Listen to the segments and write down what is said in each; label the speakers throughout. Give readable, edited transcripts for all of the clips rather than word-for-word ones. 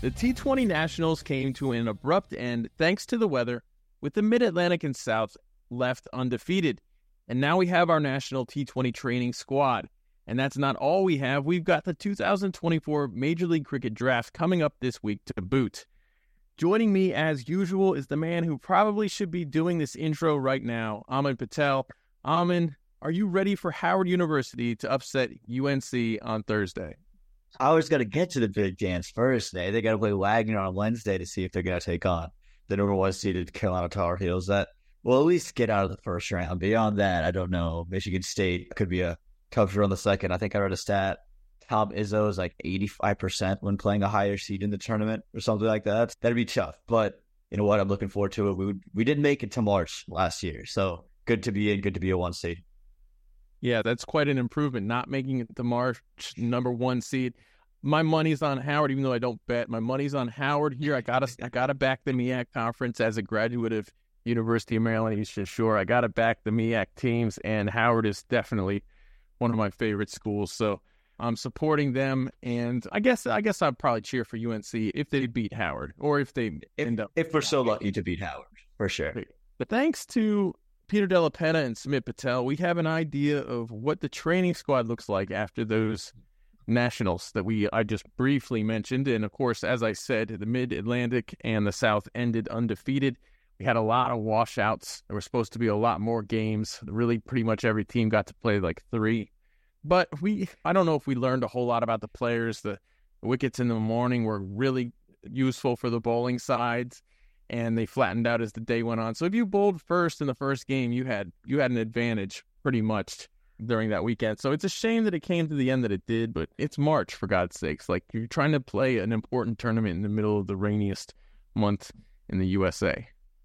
Speaker 1: The T20 Nationals came to an abrupt end thanks to the weather, with the Mid-Atlantic and South left undefeated. And now we have our national T20 training squad. And that's not all we have. We've got the 2024 Major League Cricket Draft coming up this week to boot. Joining me, as usual, is the man who probably should be doing this intro right now, Aman Patel. Aman, are you ready for Howard University to upset UNC on Thursday?
Speaker 2: I always got to get to the big dance first. They got to play Wagner on Wednesday to see if they're going to take on the number one seeded Carolina Tar Heels. That will at least get out of the first round. Beyond that, I don't know. Michigan State could be a tough draw in the second. I think I read a stat. Tom Izzo is like 85% when playing a higher seed in the tournament or something like that. That'd be tough. But you know what? I'm looking forward to it. We didn't make it to March last year. So good to be in, good to be a one seed.
Speaker 1: Yeah, that's quite an improvement, not making it to March, number one seed. My money's on Howard, even though I don't bet. My money's on Howard here. I gotta back the MEAC conference as a graduate of University of Maryland Eastern Shore. I gotta back the MEAC teams, and Howard is definitely one of my favorite schools. So I'm supporting them, and I guess I'd probably cheer for UNC if they beat Howard, or if they end up.
Speaker 2: If we're so lucky to beat Howard, for sure.
Speaker 1: But thanks to Peter Della Penna and Sumit Patel, we have an idea of what the training squad looks like after those nationals that I just briefly mentioned. And of course, as I said, the Mid-Atlantic and the South ended undefeated. We had a lot of washouts. There were supposed to be a lot more games. Really, pretty much every team got to play like 3. But I don't know if we learned a whole lot about the players. The wickets in the morning were really useful for the bowling sides, and they flattened out as the day went on. So if you bowled first in the first game, you had an advantage pretty much during that weekend. So it's a shame that it came to the end that it did, but it's March, for God's sakes. Like, you're trying to play an important tournament in the middle of the rainiest month in the USA.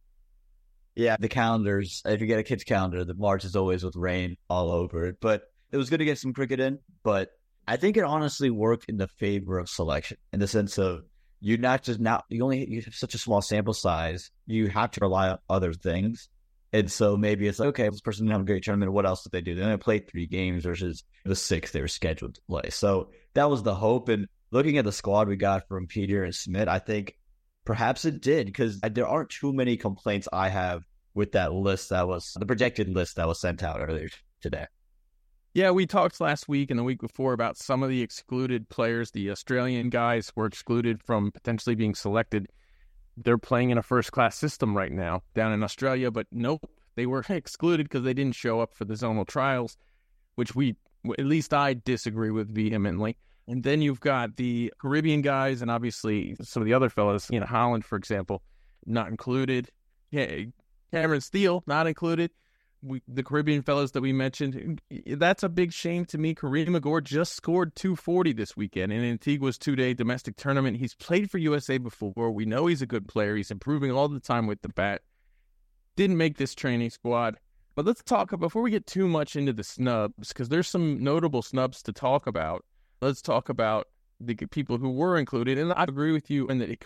Speaker 2: Yeah, the calendars, if you get a kid's calendar, the March is always with rain all over it. But it was good to get some cricket in, but I think it honestly worked in the favor of selection, in the sense of you have such a small sample size, you have to rely on other things. And so maybe it's like, okay, this person didn't have a great tournament. What else did they do? They only played 3 games versus the 6 they were scheduled to play. So that was the hope. And looking at the squad we got from Peter and Smith, I think perhaps it did, because there aren't too many complaints I have with that list the projected list that was sent out earlier today.
Speaker 1: Yeah, we talked last week and the week before about some of the excluded players. The Australian guys were excluded from potentially being selected. They're playing in a first-class system right now down in Australia, but nope, they were excluded because they didn't show up for the zonal trials, which at least I disagree with vehemently. And then you've got the Caribbean guys and obviously some of the other fellas, Holland, for example, not included. Yeah, Cameron Steele, not included. The Caribbean fellas that we mentioned, that's a big shame to me. Kareem Agor just scored 240 this weekend in Antigua's 2-day domestic tournament. He's played for USA before. We know he's a good player. He's improving all the time with the bat. Didn't make this training squad. But let's talk, before we get too much into the snubs, because there's some notable snubs to talk about. Let's talk about the people who were included. And I agree with you in that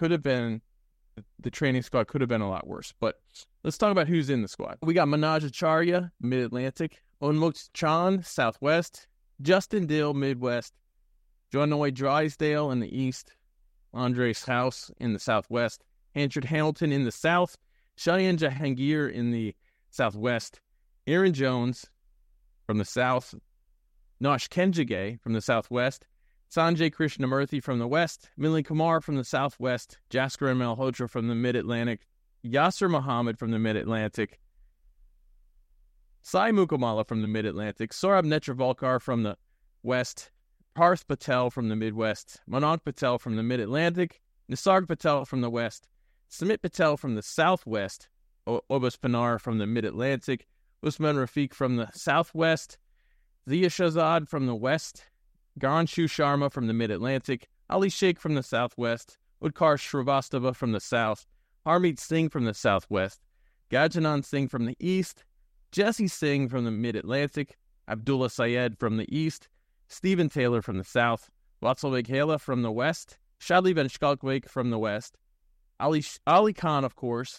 Speaker 1: the training squad could have been a lot worse. But let's talk about who's in the squad. We got Manoj Acharya, Mid-Atlantic, Onmuk Chand, Southwest, Justin Dill, Midwest, Jonoy Drysdale in the East, Andres House in the Southwest, Hanford Hamilton in the South, Cheyenne Jahangir in the Southwest, Aaron Jones from the South, Nosh Kenjige from the Southwest, Sanjay Krishnamurthy from the West, Millie Kumar from the Southwest, Jaskaran Malhotra from the Mid-Atlantic, Yasser Muhammad from the Mid-Atlantic, Sai Mukamala from the Mid-Atlantic, Saurabh Netravalkar from the West, Parth Patel from the Midwest, Manoj Patel from the Mid-Atlantic, Nisarg Patel from the West, Sumit Patel from the Southwest, Obas Panar from the Mid-Atlantic, Usman Rafiq from the Southwest, Zia Shahzad from the West, Garanshu Sharma from the Mid-Atlantic, Ali Sheikh from the Southwest, Udkar Shrivastava from the South, Harmeet Singh from the Southwest, Gajanan Singh from the East, Jesse Singh from the Mid-Atlantic, Abdullah Syed from the East, Stephen Taylor from the South, Vatsal Veghela from the West, Shadli Van Skalkwijk from the West, Ali Khan, of course,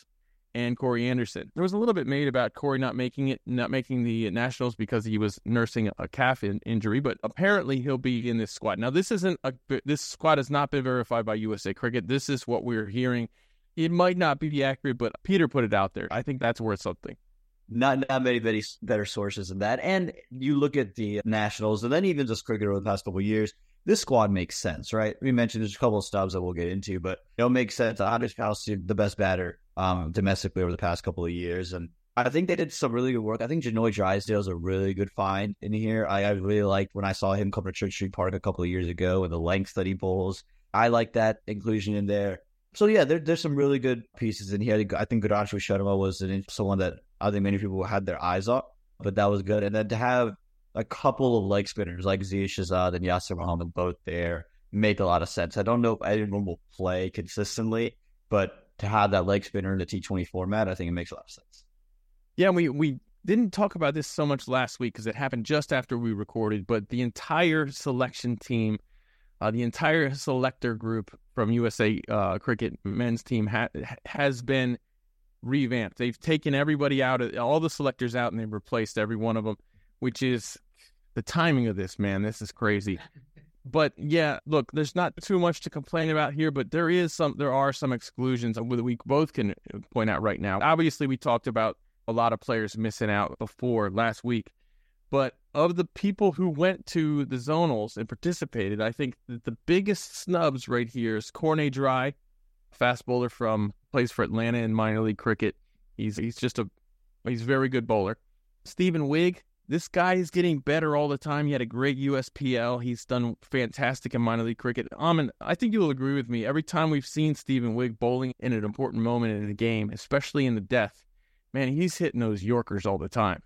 Speaker 1: and Corey Anderson. There was a little bit made about Corey not making the Nationals because he was nursing a calf injury, but apparently he'll be in this squad. Now, this squad has not been verified by USA Cricket. This is what we're hearing. It might not be accurate, but Peter put it out there. I think that's worth something.
Speaker 2: Not many better sources than that. And you look at the Nationals, and then even just cricket over the past couple of years, this squad makes sense, right? We mentioned there's a couple of stubs that we'll get into, but it makes sense. Andres House, the best batter domestically over the past couple of years. And I think they did some really good work. I think Janoy Drysdale is a really good find in here. I really liked when I saw him come to Church Street Park a couple of years ago and the length that he bowls. I like that inclusion in there. So, yeah, there's some really good pieces in here. I think Gudanshu Sharma was someone that I think many people had their eyes on, but that was good. And then to have a couple of leg spinners like Zia Shahzad and Yasir Muhammad both there make a lot of sense. I don't know if anyone will play consistently, but to have that leg spinner in the T20 format, I think it makes a lot of sense.
Speaker 1: Yeah, we didn't talk about this so much last week because it happened just after we recorded, but the entire selection team, the entire selector group from USA Cricket men's team has been revamped. They've taken everybody out, all the selectors out, and they've replaced every one of them, which is the timing of this, man. This is crazy. But yeah, look, there's not too much to complain about here, but there are some exclusions that we both can point out right now. Obviously, we talked about a lot of players missing out before last week, but of the people who went to the zonals and participated, I think that the biggest snubs right here is Corney Dry, fast bowler plays for Atlanta in minor league cricket. He's a very good bowler. Stephen Wigg, this guy is getting better all the time. He had a great USPL. He's done fantastic in minor league cricket. I think you'll agree with me. Every time we've seen Stephen Wigg bowling in an important moment in the game, especially in the death, man, he's hitting those Yorkers all the time.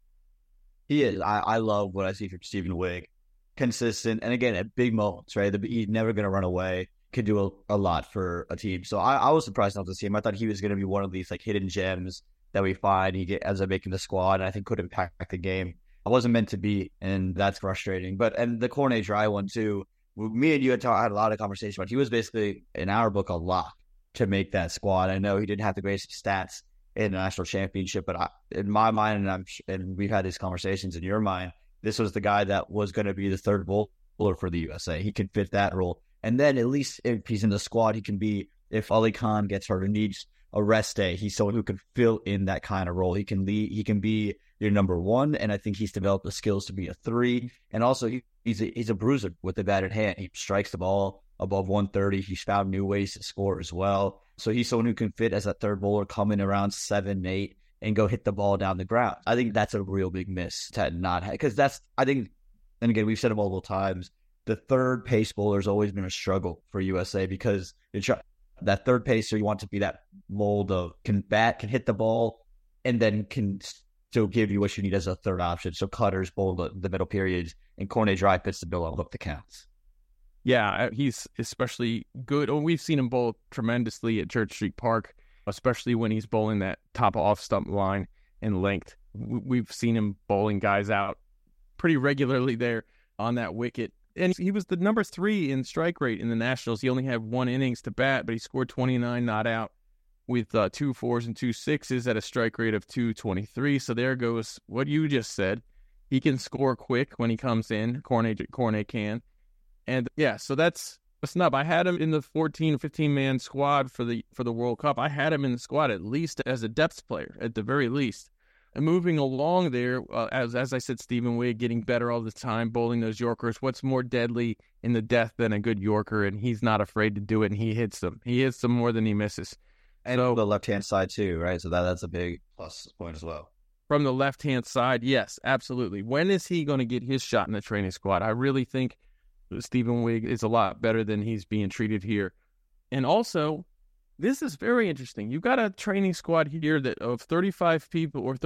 Speaker 2: He is. I love what I see from Stephen Wigg. Consistent, and again, at big moments, right? He's never going to run away. Could do a lot for a team. So I was surprised not to see him. I thought he was going to be one of these like hidden gems that we find ends up making the squad, and I think could impact the game. I wasn't meant to be, and that's frustrating. And the Corney Dry one too. Me and you had a lot of conversation about. He was basically in our book a lock to make that squad. I know he didn't have the greatest stats in the national championship, but in my mind, and we've had these conversations in your mind, this was the guy that was going to be the third bowler for the USA. He can fit that role, and then at least if he's in the squad, he can be. If Ali Khan gets hurt or needs a rest day, he's someone who can fill in that kind of role. He can lead. He can be your number one, and I think he's developed the skills to be a 3. And also, he's a bruiser with the bat at hand. He strikes the ball above 130. He's found new ways to score as well. So he's someone who can fit as a third bowler, come in around 7, 8, and go hit the ball down the ground. I think that's a real big miss to not have, because I think, and again, we've said it multiple times, the third pace bowler has always been a struggle for USA because that third pacer, you want to be that mold of can hit the ball, and then can still give you what you need as a third option. So Cutters bowl the middle periods, and Corney Dry fits the bill and look the counts.
Speaker 1: Yeah, he's especially good. We've seen him bowl tremendously at Church Street Park, especially when he's bowling that top off stump line in length. We've seen him bowling guys out pretty regularly there on that wicket. And he was the number 3 in strike rate in the Nationals. He only had 1 innings to bat, but he scored 29 not out with 2 4s and 2 6s at a strike rate of 223. So there goes what you just said. He can score quick when he comes in. Corney can. And yeah, so that's a snub. I had him in the 14, 15-man squad for the World Cup. I had him in the squad at least as a depth player, at the very least. And moving along there, as I said, Stephen Wigg getting better all the time, bowling those Yorkers. What's more deadly in the death than a good Yorker? And he's not afraid to do it, and he hits them. He hits them more than he misses.
Speaker 2: And so, the left-hand side too, right? So that's a big plus point as well.
Speaker 1: From the left-hand side, yes, absolutely. When is he going to get his shot in the training squad? I really think Stephen Wigg is a lot better than he's being treated here. And also, this is very interesting. You've got a training squad here that of 35 people, or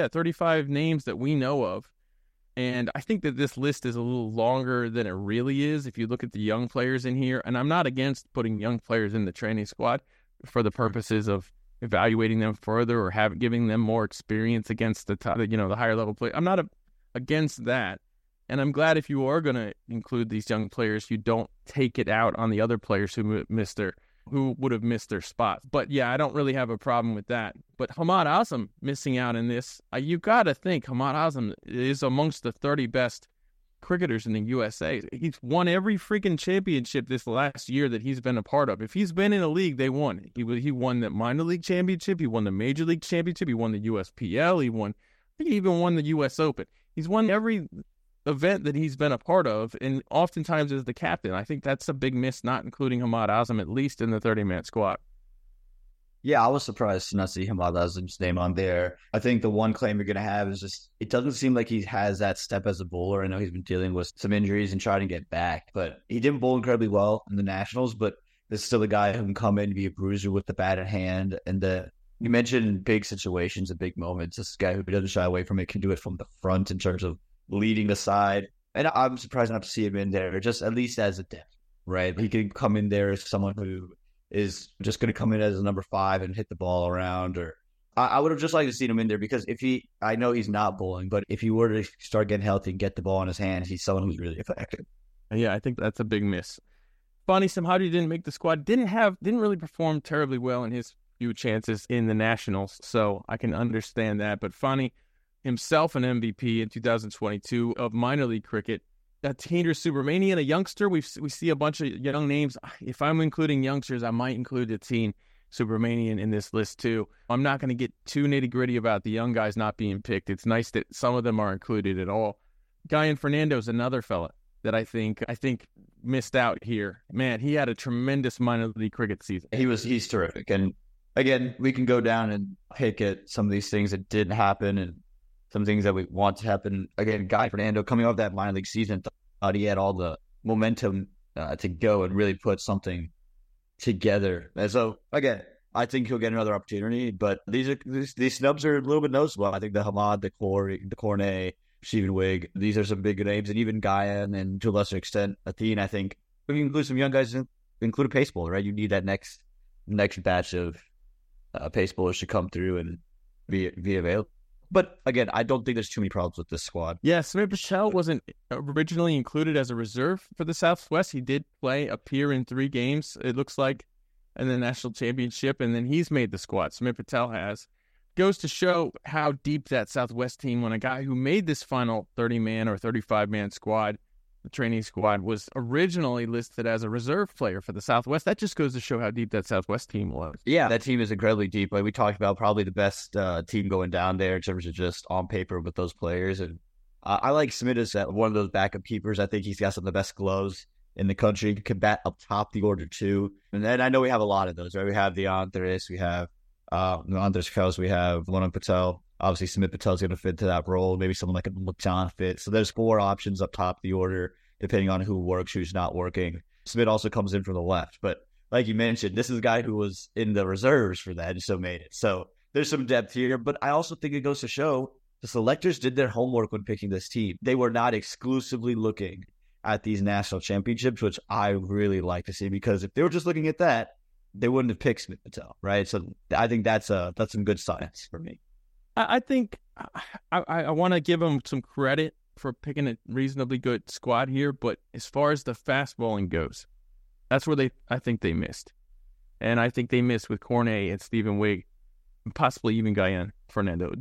Speaker 1: 35 names that we know of. And I think that this list is a little longer than it really is if you look at the young players in here. And I'm not against putting young players in the training squad for the purposes of evaluating them further or giving them more experience against the higher level play. I'm not against that. And I'm glad if you are going to include these young players, you don't take it out on the other players who missed who would have missed their spots. But yeah, I don't really have a problem with that. But Hamad Azam missing out in this, you got to think Hamad Azam is amongst the 30 best cricketers in the USA. He's won every freaking championship this last year that he's been a part of. If he's been in a league, they won. He won the minor league championship. He won the major league championship. He won the USPL. I think he even won the US Open. He's won every event that he's been a part of, and oftentimes as the captain. I think that's a big miss, not including Hamad Azam, at least in the 30-man squad.
Speaker 2: Yeah, I was surprised to not see Hamad Azam's name on there. I think the one claim you're going to have is just, it doesn't seem like he has that step as a bowler. I know he's been dealing with some injuries and trying to get back, but he didn't bowl incredibly well in the Nationals, but this is still a guy who can come in and be a bruiser with the bat in hand. And you mentioned big situations and big moments. This guy who doesn't shy away from it, can do it from the front in terms of leading the side. And I'm surprised not to see him in there, just at least as a depth, right? He could come in there as someone who is just going to come in as a number 5 and hit the ball around. Or I would have just liked to see him in there, because I know he's not bowling, but if he were to start getting healthy and get the ball in his hands, he's someone who's really effective.
Speaker 1: Yeah, I think that's a big miss. Fani Samhadi didn't make the squad, didn't really perform terribly well in his few chances in the Nationals, so I can understand that. But Fani himself an MVP in 2022 of minor league cricket. Tahir Subramanian, a youngster. We see a bunch of young names. If I'm including youngsters, I might include Tahir Subramanian in this list too. I'm not going to get too nitty-gritty about the young guys not being picked. It's nice that some of them are included at all. Guyan Fernando's another fella that I think missed out here. Man, he had a tremendous minor league cricket season.
Speaker 2: He's terrific. And again, we can go down and pick at some of these things that didn't happen and some things that we want to happen. Again, Guy Fernando, coming off that minor league season, thought he had all the momentum to go and really put something together. And so, again, I think he'll get another opportunity. But these snubs are a little bit noticeable. I think the Hamad, the Cornet, Stephen Wigg, these are some big names. And even Guyan, and to a lesser extent, Athene, I think. We can include some young guys, include a pace bowler, right? You need that next batch of pace bowlers to come through and be available. But again, I don't think there's too many problems with this squad.
Speaker 1: Yeah, Samir Patel wasn't originally included as a reserve for the Southwest. He did appear in 3 games, it looks like, in the national championship, and then he's made the squad. Samir Patel has. Goes to show how deep that Southwest team, when a guy who made this final 30-man or 35-man squad, the training squad, was originally listed as a reserve player for the Southwest. That just goes to show how deep that Southwest team was.
Speaker 2: Yeah, that team is incredibly deep. Like we talked about, probably the best team going down there in terms of just on paper with those players. And I like Smith as one of those backup keepers. I think he's got some of the best gloves in the country. He can bat up top the order too. And then I know we have a lot of those, right? We have the Andres, we have Andres Kraus, we have Lonan Patel. Obviously, Smith Patel's going to fit to that role. Maybe someone like a John fit. So there's 4 options up top the order, depending on who works, who's not working. Smith also comes in from the left. But like you mentioned, this is a guy who was in the reserves for that and still made it. So there's some depth here. But I also think it goes to show the selectors did their homework when picking this team. They were not exclusively looking at these national championships, which I really like to see, because if they were just looking at that, they wouldn't have picked Smith Patel, right? So I think that's some good science for me.
Speaker 1: I think I want to give them some credit for picking a reasonably good squad here, but as far as the fast bowling goes, that's where I think they missed. And I think they missed with Cornet and Stephen Wigg, and possibly even Guyan Fernando.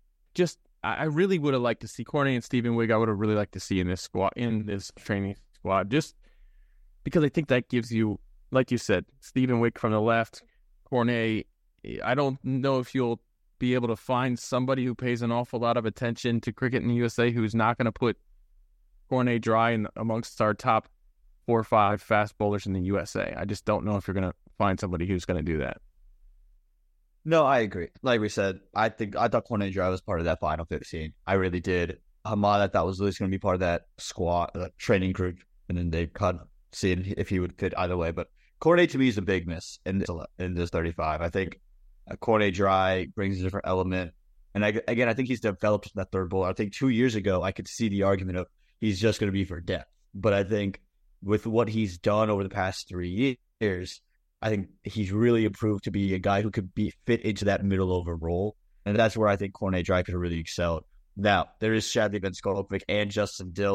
Speaker 1: I really would have liked to see Cornet and Stephen Wigg. I would have really liked to see in this training squad, just because I think that gives you, like you said, Stephen Wigg from the left, Cornet. I don't know if you'll be able to find somebody who pays an awful lot of attention to cricket in the USA who's not going to put Cornet dry amongst our top 4 or 5 fast bowlers in the USA. I just don't know if you're going to find somebody who's going to do that.
Speaker 2: No, I agree. Like we said, I thought Cornet dry was part of that final 15. I really did. Hamad, I thought was at least going to be part of that squad, training group, and then they cut seeing if he would fit either way. But Cornet to me is a big miss in this 35. I think Cornet dry brings a different element. And I think he's developed that third bowler. I think 2 years ago, I could see the argument of he's just going to be for depth. But I think with what he's done over the past 3 years, I think he's really improved to be a guy who could fit into that middle over role. And that's where I think Cornet dry could have really excelled. Now, there is Shadley Ben Skolovic and Justin Dill,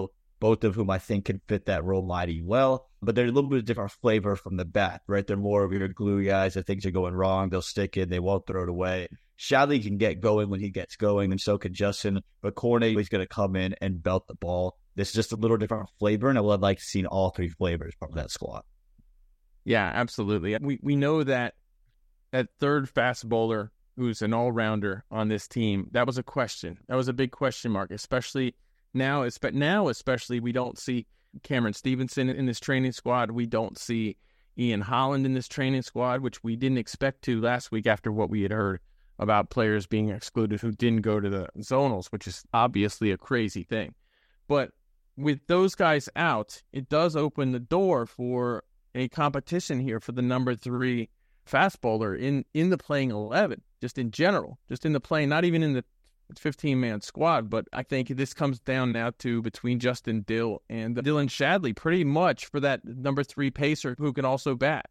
Speaker 2: both of whom I think can fit that role mighty well. But they're a little bit different flavor from the bat, right? They're more of your glue guys. If things are going wrong, they'll stick it. They won't throw it away. Shadley can get going when he gets going, and so can Justin. But Cornet is going to come in and belt the ball. This is just a little different flavor, and I would like to see all three flavors from that squad.
Speaker 1: Yeah, absolutely. We know that third fast bowler who's an all-rounder on this team, that was a question. That was a big question mark, especially now. Especially we don't see Cameron Stevenson in this training squad. We don't see Ian Holland in this training squad, which we didn't expect to last week after what we had heard about players being excluded who didn't go to the zonals, which is obviously a crazy thing. But with those guys out, it does open the door for a competition here for the number 3 fast bowler in the playing 11, just in general, just in the playing, not even in the 15-man squad. But I think this comes down now to between Justin Dill and Dylan Shadley pretty much for that number 3 pacer who can also bat.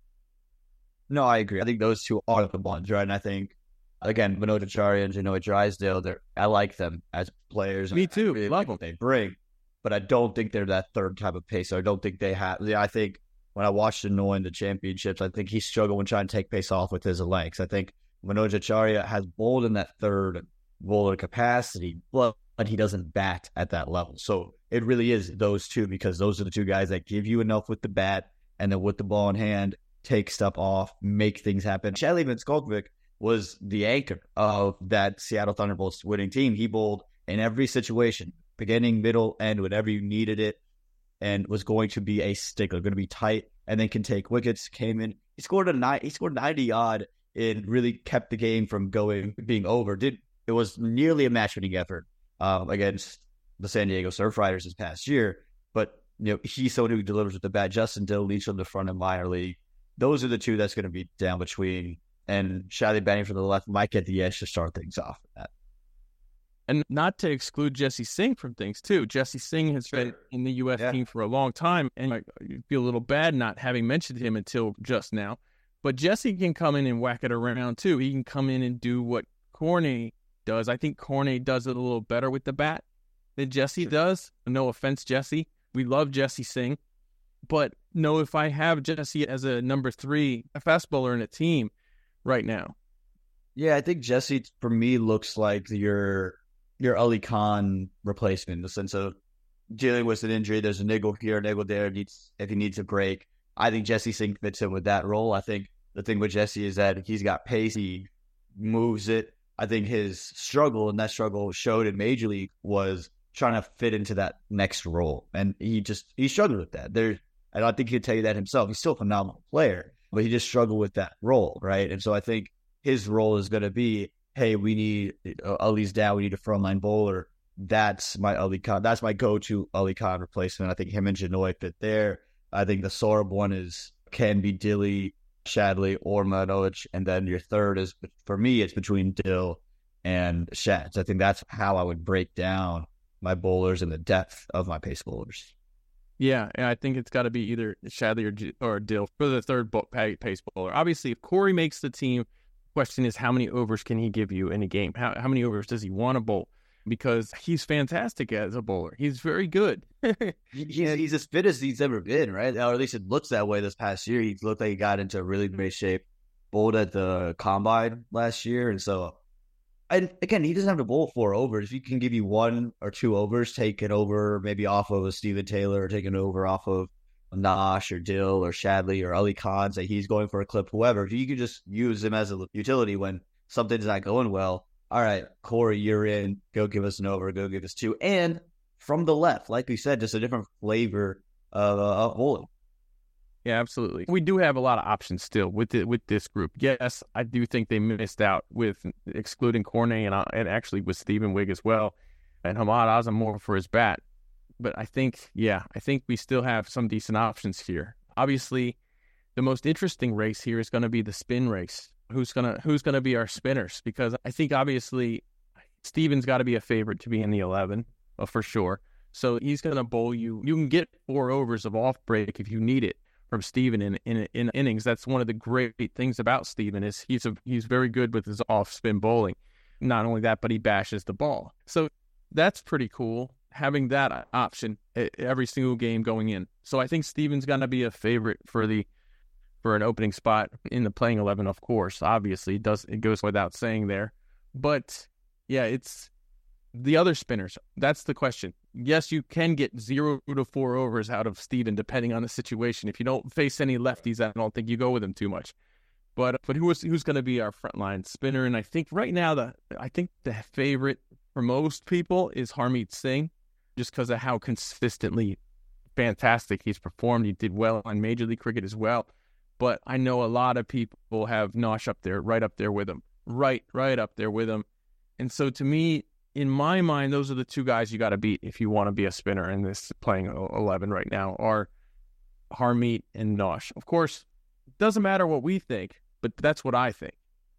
Speaker 2: No, I agree. I think those two are the ones, right? And I think, again, Manoj Acharya and Janoy Drysdale, I like them as players.
Speaker 1: Me too.
Speaker 2: I really
Speaker 1: love
Speaker 2: like
Speaker 1: them.
Speaker 2: what they bring, but I don't think they're that third type of pacer. I don't think they have. Yeah, I think when I watched Janoy in the championships, I think he struggled when trying to take pace off with his legs. I think Manoj Acharya has bowled in that third bowler capacity, but he doesn't bat at that level. So it really is those two, because those are the two guys that give you enough with the bat, and then with the ball in hand, take stuff off, make things happen. Shadley Van was the anchor of that Seattle Thunderbolts winning team. He bowled in every situation, beginning, middle, end, whenever you needed it, and was going to be a stickler, going to be tight, and then can take wickets. Came in, he scored 90 odd, and really kept the game from being over. It was nearly a match-winning effort against the San Diego Surf Riders this past year. But he's someone who delivers with the bat. Justin Dill leads from the front in minor league. Those are the two that's going to be down between. And Shadley batting from the left might get the edge to start things off with that.
Speaker 1: And not to exclude Jesse Singh from things, too. Jesse Singh has been in the U.S. team for a long time, and I feel a little bad not having mentioned him until just now. But Jesse can come in and whack it around, too. He can come in and do what Cornet does. I think Cornet does it a little better with the bat than Jesse does. No offense, Jesse. We love Jesse Singh. But no, if I have Jesse as a number 3, a fast bowler in a team right now.
Speaker 2: Yeah, I think Jesse, for me, looks like your Ali Khan replacement, in the sense of dealing with an injury. There's a niggle here, a niggle there. If he needs a break, I think Jesse Singh fits in with that role. I think the thing with Jesse is that he's got pace. He moves it. I think his struggle, and that struggle showed in Major League, was trying to fit into that next role. And he struggled with that. And I think he'd tell you that himself. He's still a phenomenal player, but he just struggled with that role, right? And so I think his role is going to be, hey, we need Ali's down. We need a frontline bowler. That's my Ali Khan. That's my go-to Ali Khan replacement. I think him and Janoy fit there. I think the Saurabh one can be Dilly, Shadley, or Manoj. And then your third is, for me, it's between Dill and Shads. I think that's how I would break down my bowlers and the depth of my pace bowlers.
Speaker 1: Yeah, and I think it's got to be either Shadley or Dill for the third pace bowler. Obviously, if Corey makes the team, the question is how many overs can he give you in a game? How many overs does he want to bowl? Because he's fantastic as a bowler. He's very good.
Speaker 2: He's as fit as he's ever been, right? Or at least it looks that way this past year. He looked like he got into really great shape, bowled at the Combine last year. And so, and again, he doesn't have to bowl 4 overs. If he can give you 1 or 2 overs, take it over maybe off of a Steven Taylor, or take it over off of Nash or Dill or Shadley or Ali Khan, say he's going for a clip, whoever. If you could just use him as a utility when something's not going well, all right, Corey, you're in. Go give us an over. Go give us 2. And from the left, like we said, just a different flavor of bowling.
Speaker 1: Yeah, absolutely. We do have a lot of options still with this group. Yes, I do think they missed out with excluding Cornet and actually with Stephen Wigg as well, and Hamad Azam more for his bat. But I think we still have some decent options here. Obviously, the most interesting race here is going to be the spin race. Who's gonna be our spinners? Because I think obviously Steven's got to be a favorite to be in the 11 for sure. So he's going to bowl you. You can get 4 overs of off break if you need it from Steven in innings. That's one of the great things about Steven is he's very good with his off spin bowling. Not only that, but he bashes the ball. So that's pretty cool. having that option every single game going in. So I think Steven's going to be a favorite for an opening spot in the playing 11, of course. Obviously, it goes without saying there. But, yeah, it's the other spinners. That's the question. Yes, you can get 0 to 4 overs out of Steven, depending on the situation. If you don't face any lefties, I don't think you go with him too much. But who's going to be our frontline spinner? And I think right now, the favorite for most people is Harmeet Singh, just because of how consistently fantastic he's performed. He did well on Major League Cricket as well. But I know a lot of people have Nosh up there, right up there with him. Right up there with him. And so to me, in my mind, those are the two guys you got to beat if you want to be a spinner in this playing 11 right now, are Harmeet and Nosh. Of course, it doesn't matter what we think, but that's what I think.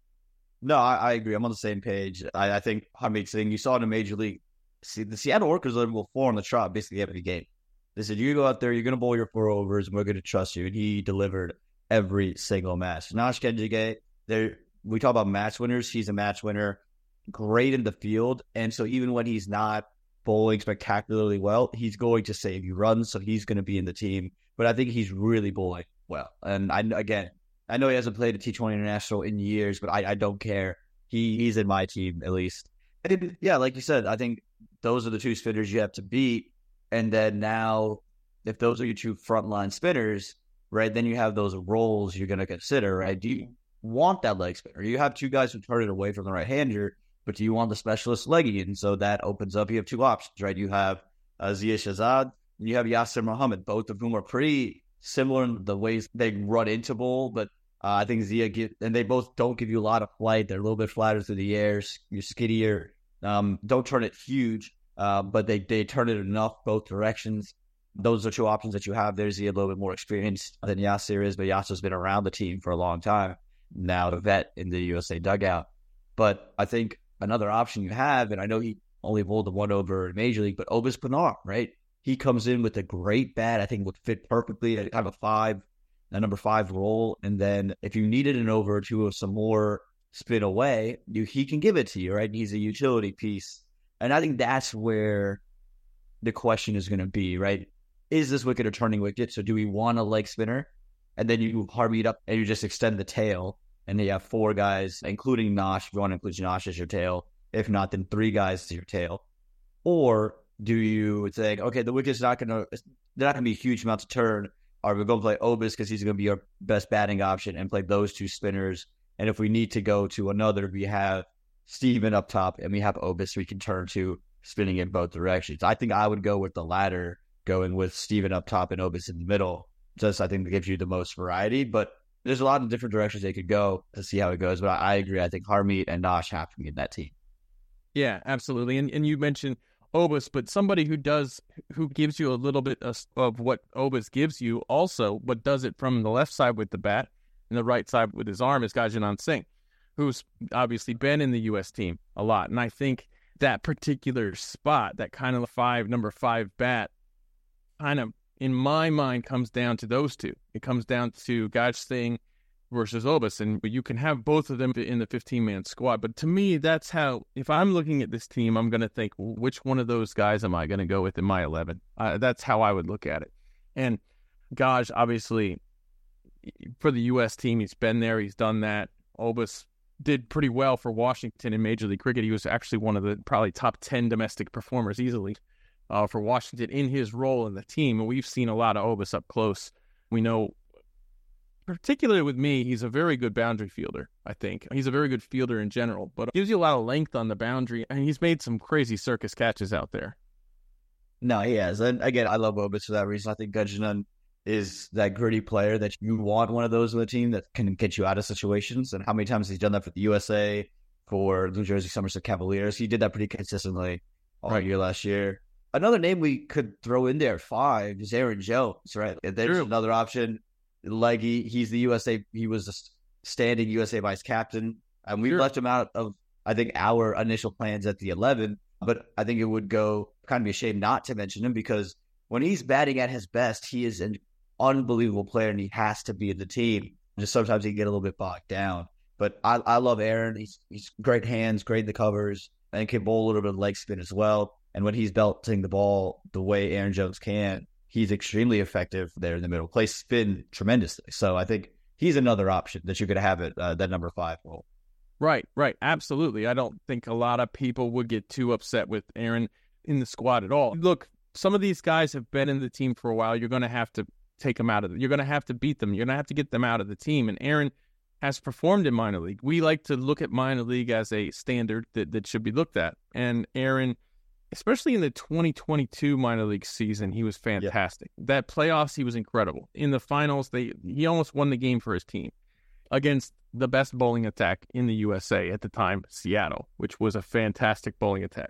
Speaker 2: No, I agree. I'm on the same page. I think Harmeet Singh, you saw in the Major League, the Seattle Workers will 4 on the trot basically every game. They said, you go out there, you're going to bowl your 4 overs, and we're going to trust you. And he delivered every single match. Nosh Khanjige, we talk about match winners. He's a match winner, great in the field. And so even when he's not bowling spectacularly well, he's going to save you runs. So he's going to be in the team. But I think he's really bowling well. And I know he hasn't played a T20 International in years, but I don't care. He's in my team, at least. And yeah, like you said, I think those are the two spinners you have to beat. And then now, if those are your two frontline spinners, right, then you have those roles you're going to consider, right? Do you want that leg spinner? You have two guys who turn it away from the right-hander, but do you want the specialist leggy? And so that opens up, you have two options, right? You have Zia Shahzad, and you have Yasir Mohammed, both of whom are pretty similar in the ways they run into bowl, but I think Zia and they both don't give you a lot of flight. They're a little bit flatter through the air. You're skiddier. Don't turn it huge, but they turn it enough both directions. Those are two options that you have. There's Zia a little bit more experienced than Yasir is, but Yasir's been around the team for a long time. Now the vet in the USA dugout. But I think another option you have, and I know he only bowled the 1 over in Major League, but Obis Panar, right? He comes in with a great bat. I think would fit perfectly at kind of a number 5 role. And then if you needed an over or two of some more spin away, he can give it to you, right? He's a utility piece. And I think that's where the question is going to be, right? Is this wicket a turning wicket? So do we want a leg spinner? And then you Harmeet up and you just extend the tail. And you have 4 guys, including Nosh. If you want to include Nosh as your tail. If not, then 3 guys as your tail. Or do you think, okay, the wicket's they're not going to be huge amounts of turn. Are we going to play Obis because he's going to be our best batting option and play those 2 spinners? And if we need to go to another, we have Steven up top and we have Obis we can turn to spinning in both directions. I think I would go with the latter, going with Steven up top and Obis in the middle. Just I think it gives you the most variety. But there's a lot of different directions they could go to see how it goes. But I agree. I think Harmeet and Nosh have to be in that team.
Speaker 1: Yeah, absolutely. And you mentioned Obis, but somebody who gives you a little bit of what Obis gives you also, but does it from the left side with the bat and the right side with his arm, is Gajanan Singh, who's obviously been in the U.S. team a lot. And I think that particular spot, that kind of number 5 bat, kind of, in my mind, comes down to those two. It comes down to Gaj Singh versus Obis, and you can have both of them in the 15-man squad. But to me, that's how, if I'm looking at this team, I'm going to think, which one of those guys am I going to go with in my 11? That's how I would look at it. And Gaj, obviously, for the U.S. team, he's been there, he's done that. Obis did pretty well for Washington in Major League Cricket. He was actually one of the probably top 10 domestic performers easily for Washington in his role in the team. And we've seen a lot of Obis up close. We know, particularly with me, he's a very good boundary fielder, I think. He's a very good fielder in general, but gives you a lot of length on the boundary, and he's made some crazy circus catches out there.
Speaker 2: No, he has. And again, I love Obis for that reason. I think Gajanan is that gritty player that you want one of those on the team that can get you out of situations. And how many times he's done that for the USA, for New Jersey Somerset Cavaliers. He did that pretty consistently all year last year. Another name we could throw in there at 5 is Aaron Jones, right? There's another option. Leggy, he's the USA. He was a standing USA vice captain, and we left him out of, I think, our initial plans at the 11. But I think it would kind of be a shame not to mention him, because when he's batting at his best, he is an unbelievable player, and he has to be in the team. Just sometimes he can get a little bit bogged down. But I love Aaron. He's great hands, great in the covers, and can bowl a little bit of leg spin as well. And when he's belting the ball the way Aaron Jones can, he's extremely effective there in the middle. Plays spin tremendously. So I think he's another option that you could have at that number 5 role.
Speaker 1: Right. Absolutely. I don't think a lot of people would get too upset with Aaron in the squad at all. Look, some of these guys have been in the team for a while. You're going to have to take them out of it. You're going to have to beat them. You're going to have to get them out of the team. And Aaron has performed in minor league. We like to look at minor league as a standard that should be looked at. And Aaron, especially in the 2022 minor league season, he was fantastic. Yeah. That playoffs, he was incredible. In the finals, he almost won the game for his team against the best bowling attack in the USA at the time, Seattle, which was a fantastic bowling attack.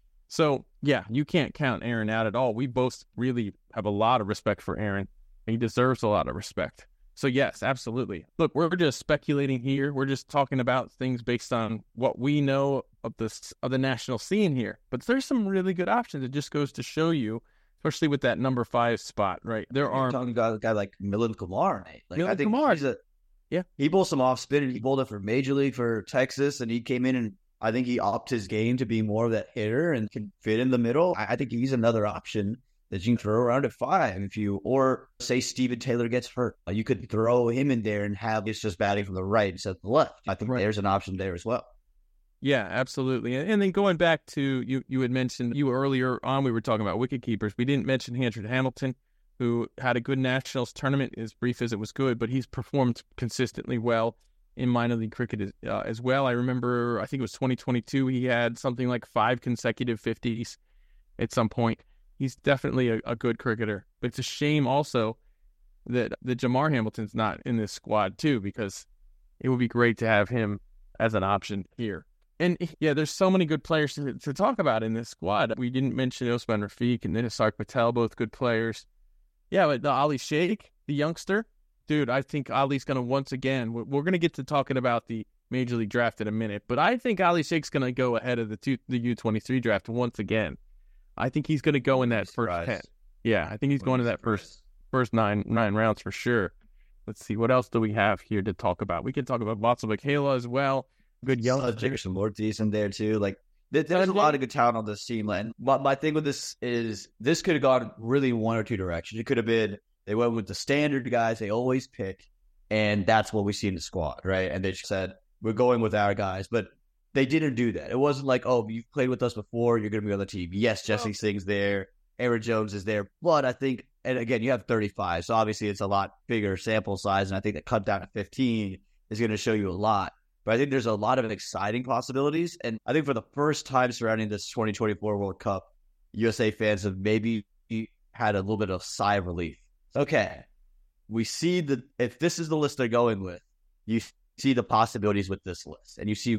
Speaker 1: So, yeah, you can't count Aaron out at all. We both really have a lot of respect for Aaron. He deserves a lot of respect. So, yes, absolutely. Look, we're just speculating here. We're just talking about things based on what we know of the national scene here. But there's some really good options. It just goes to show you, especially with that number 5 spot, right?
Speaker 2: You're talking about a guy like Milind Kumar, Nate. Like,
Speaker 1: Milind Kumar.
Speaker 2: He bowled some off spin, and he bowled it for Major League for Texas, and he came in and I think he upped his game to be more of that hitter and can fit in the middle. I think he's another option that you can throw around at 5 or say Steven Taylor gets hurt. You could throw him in there and have it's just batting from the right instead of the left. I think there's an option there as well.
Speaker 1: Yeah, absolutely. And then going back to you had mentioned earlier on, we were talking about wicket keepers. We didn't mention Handrett Hamilton, who had a good Nationals tournament, as brief as it was good, but he's performed consistently well in minor league cricket as well. I remember, I think it was 2022, he had something like 5 consecutive 50s at some point. He's definitely a good cricketer. But it's a shame also that Jamar Hamilton's not in this squad too, because it would be great to have him as an option here. And yeah, there's so many good players to talk about in this squad. We didn't mention Osman Rafiq and Nisarg Patel, both good players. Yeah, but Ali Sheikh, the youngster, dude, I think Ali's going to once again, we're going to get to talking about the Major League draft in a minute, but I think Ali Sheikh's going to go ahead of the U23 draft once again. I think he's going to go in that first 10. Yeah, I think he's going to that first nine rounds for sure. Let's see, what else do we have here to talk about? We can talk about Vatsal Mikhela as well. Good young.
Speaker 2: Jason Mortis in there too. Like, there's a lot of good talent on this team. And my thing with this is this could have gone really one or two directions. It could have been they went with the standard guys they always pick, and that's what we see in the squad, right? And they just said, we're going with our guys. But they didn't do that. It wasn't like, oh, you've played with us before, you're going to be on the team. Yes, Jesse Singh's there. Aaron Jones is there. But I think, and again, you have 35, so obviously it's a lot bigger sample size, and I think that cut down to 15 is going to show you a lot. But I think there's a lot of exciting possibilities. And I think for the first time surrounding this 2024 World Cup, USA fans have maybe had a little bit of sigh of relief. Okay, we see if this is the list they're going with, you see the possibilities with this list. And you see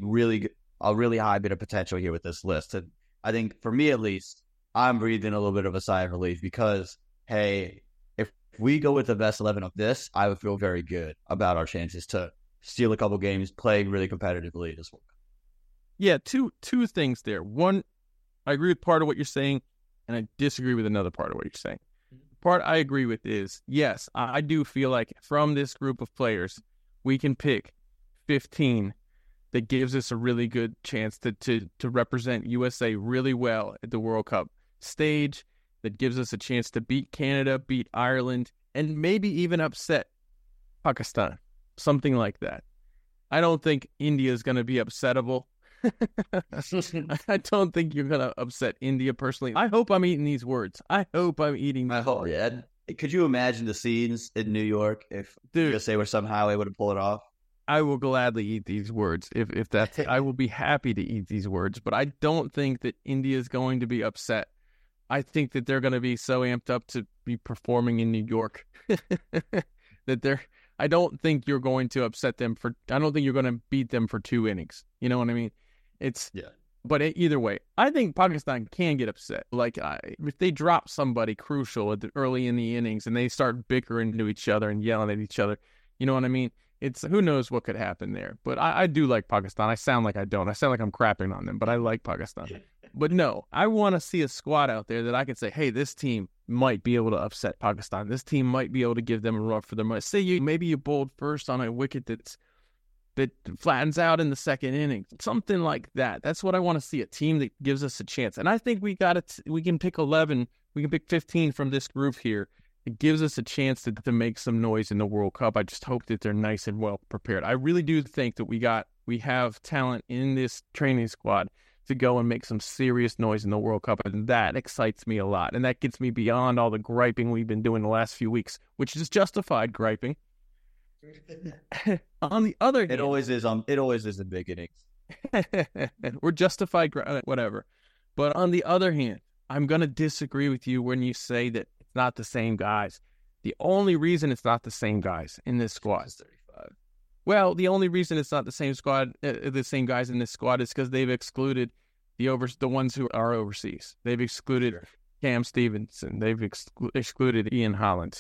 Speaker 2: a really high bit of potential here with this list. And I think for me at least, I'm breathing a little bit of a sigh of relief because, hey, if we go with the best 11 of this, I would feel very good about our chances to steal a couple games, playing really competitively this World Cup.
Speaker 1: Yeah, two things there. One, I agree with part of what you're saying, and I disagree with another part of what you're saying. Part I agree with is, yes, I do feel like from this group of players, we can pick 15 that gives us a really good chance to represent USA really well at the World Cup stage, that gives us a chance to beat Canada, beat Ireland, and maybe even upset Pakistan. Something like that. I don't think India is going to be upsettable. I don't think you're going to upset India personally. I hope I'm eating these words. I hope I'm eating these words.
Speaker 2: Yeah. Could you imagine the scenes in New York if USA were somehow able to pull it off?
Speaker 1: I will gladly eat these words. If that's, I will be happy to eat these words. But I don't think that India is going to be upset. I think that they're going to be so amped up to be performing in New York that I don't think you're going to upset them I don't think you're going to beat them for 2 innings. You know what I mean? But either way, I think Pakistan can get upset. Like, if they drop somebody crucial early in the innings and they start bickering to each other and yelling at each other, you know what I mean? Who knows what could happen there. But I do like Pakistan. I sound like I don't. I sound like I'm crapping on them, but I like Pakistan. But no, I want to see a squad out there that I can say, hey, this team might be able to upset Pakistan. This team might be able to give them a run for their money. Maybe you bowled first on a wicket that's that flattens out in the second inning, something like that. That's what I want to see, a team that gives us a chance. And I think we can pick 11, we can pick 15 from this group here. It gives us a chance to make some noise in the World Cup. I just hope that they're nice and well prepared. I really do think that we have talent in this training squad to go and make some serious noise in the World Cup, and that excites me a lot. And that gets me beyond all the griping we've been doing the last few weeks, which is justified griping. On the other hand,
Speaker 2: it always is in big innings.
Speaker 1: We're justified, whatever. But on the other hand, I'm going to disagree with you when you say that it's not the same guys. The only reason it's not the same guys in this squad. Well, the only reason it's not the same guys in this squad is because they've excluded the ones who are overseas. They've excluded Cam Stevenson. They've excluded Ian Holland.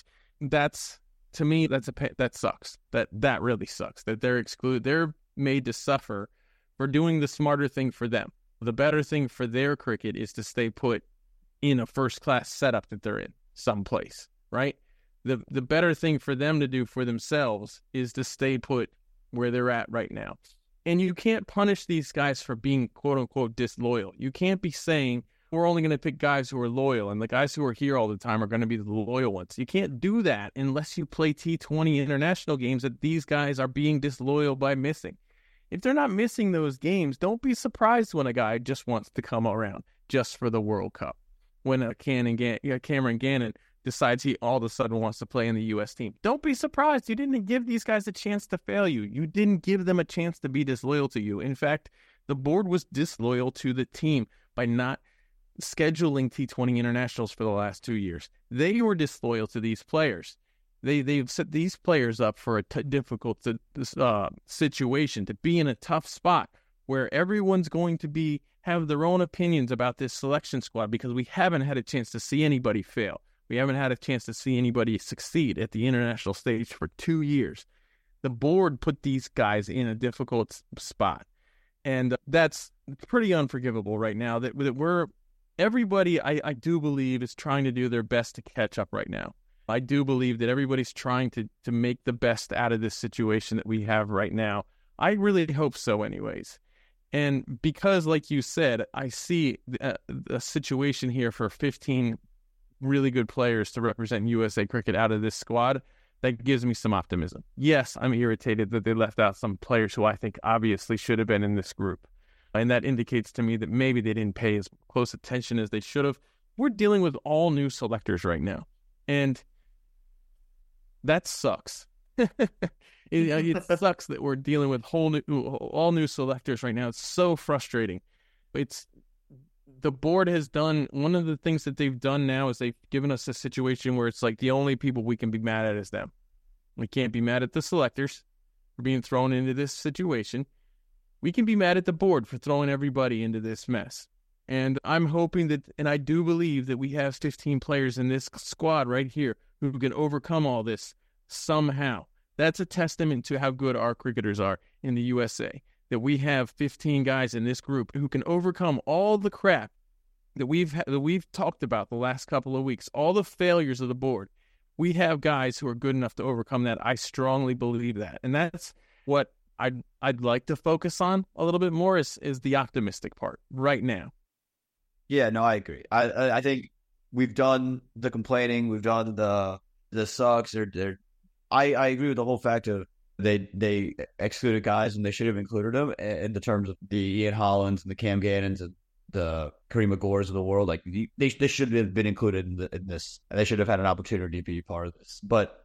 Speaker 1: To me, that sucks. That really sucks. That they're excluded. They're made to suffer for doing the smarter thing for them. The better thing for their cricket is to stay put in a first-class setup that they're in someplace, right? The better thing for them to do for themselves is to stay put where they're at right now. And you can't punish these guys for being quote-unquote disloyal. You can't be saying, we're only going to pick guys who are loyal, and the guys who are here all the time are going to be the loyal ones. You can't do that unless you play T20 international games that these guys are being disloyal by missing. If they're not missing those games, don't be surprised when a guy just wants to come around just for the World Cup. When Cameron Gannon decides he all of a sudden wants to play in the U.S. team. Don't be surprised. You didn't give these guys a chance to fail you. You didn't give them a chance to be disloyal to you. In fact, the board was disloyal to the team by not scheduling T20 internationals for the last 2 years. They were disloyal to these players. They've set these players up for a difficult situation, to be in a tough spot where everyone's going to have their own opinions about this selection squad because we haven't had a chance to see anybody fail. We haven't had a chance to see anybody succeed at the international stage for 2 years. The board put these guys in a difficult spot, and that's pretty unforgivable right now. Everybody, I do believe, is trying to do their best to catch up right now. I do believe that everybody's trying to make the best out of this situation that we have right now. I really hope so anyways. And because, like you said, I see a situation here for 15 really good players to represent USA Cricket out of this squad, that gives me some optimism. Yes, I'm irritated that they left out some players who I think obviously should have been in this group. And that indicates to me that maybe they didn't pay as close attention as they should have. We're dealing with all new selectors right now. And that sucks. It sucks that we're dealing with all new selectors right now. It's so frustrating. The board has done, one of the things that they've done now is they've given us a situation where it's like the only people we can be mad at is them. We can't be mad at the selectors for being thrown into this situation. We can be mad at the board for throwing everybody into this mess. And I'm hoping that, and I do believe that we have 15 players in this squad right here who can overcome all this somehow. That's a testament to how good our cricketers are in the USA, that we have 15 guys in this group who can overcome all the crap that we've talked about the last couple of weeks, all the failures of the board. We have guys who are good enough to overcome that. I strongly believe that. And that's what I'd like to focus on a little bit more is the optimistic part right now.
Speaker 2: Yeah, no, I agree. I think we've done the complaining, we've done the sucks. I agree with the whole fact of they excluded guys and they should have included them in the terms of the Ian Hollands and the Cam Gannons and the Kareem Agors of the world. Like they should have been included in this. They should have had an opportunity to be part of this. But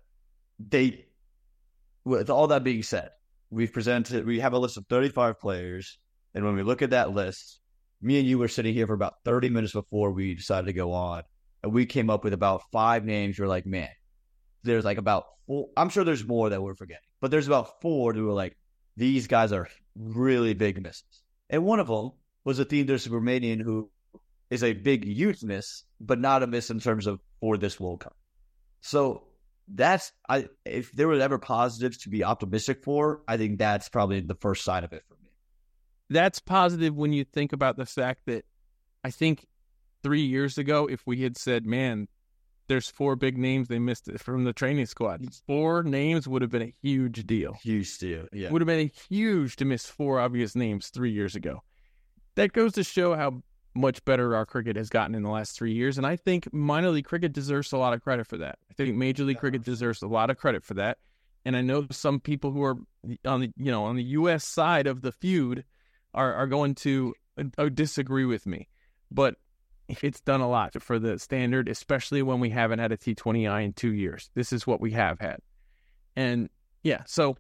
Speaker 2: with all that being said, we have a list of 35 players, and when we look at that list, me and you were sitting here for about 30 minutes before we decided to go on, and we came up with about 5 names. We're like, man, there's like about 4. I'm sure there's more that we're forgetting, but there's about 4 that were like, these guys are really big misses. And one of them was Athene Subramanian, who is a big youth miss, but not a miss in terms of for this World Cup. So if there were ever positives to be optimistic for, I think that's probably the first side of it for me.
Speaker 1: That's positive when you think about the fact that I think 3 years ago, if we had said, man, there's 4 big names they missed from the training squad. 4 names would have been a huge deal.
Speaker 2: Huge deal, yeah.
Speaker 1: Would have been huge to miss 4 obvious names 3 years ago. That goes to show how much better our cricket has gotten in the last 3 years, and I think minor league cricket deserves a lot of credit for that. I think Major League Cricket deserves a lot of credit for that, and I know some people who are on the U.S. side of the feud are going to disagree with me, but it's done a lot for the standard, especially when we haven't had a T20I in 2 years. This is what we have had, and so.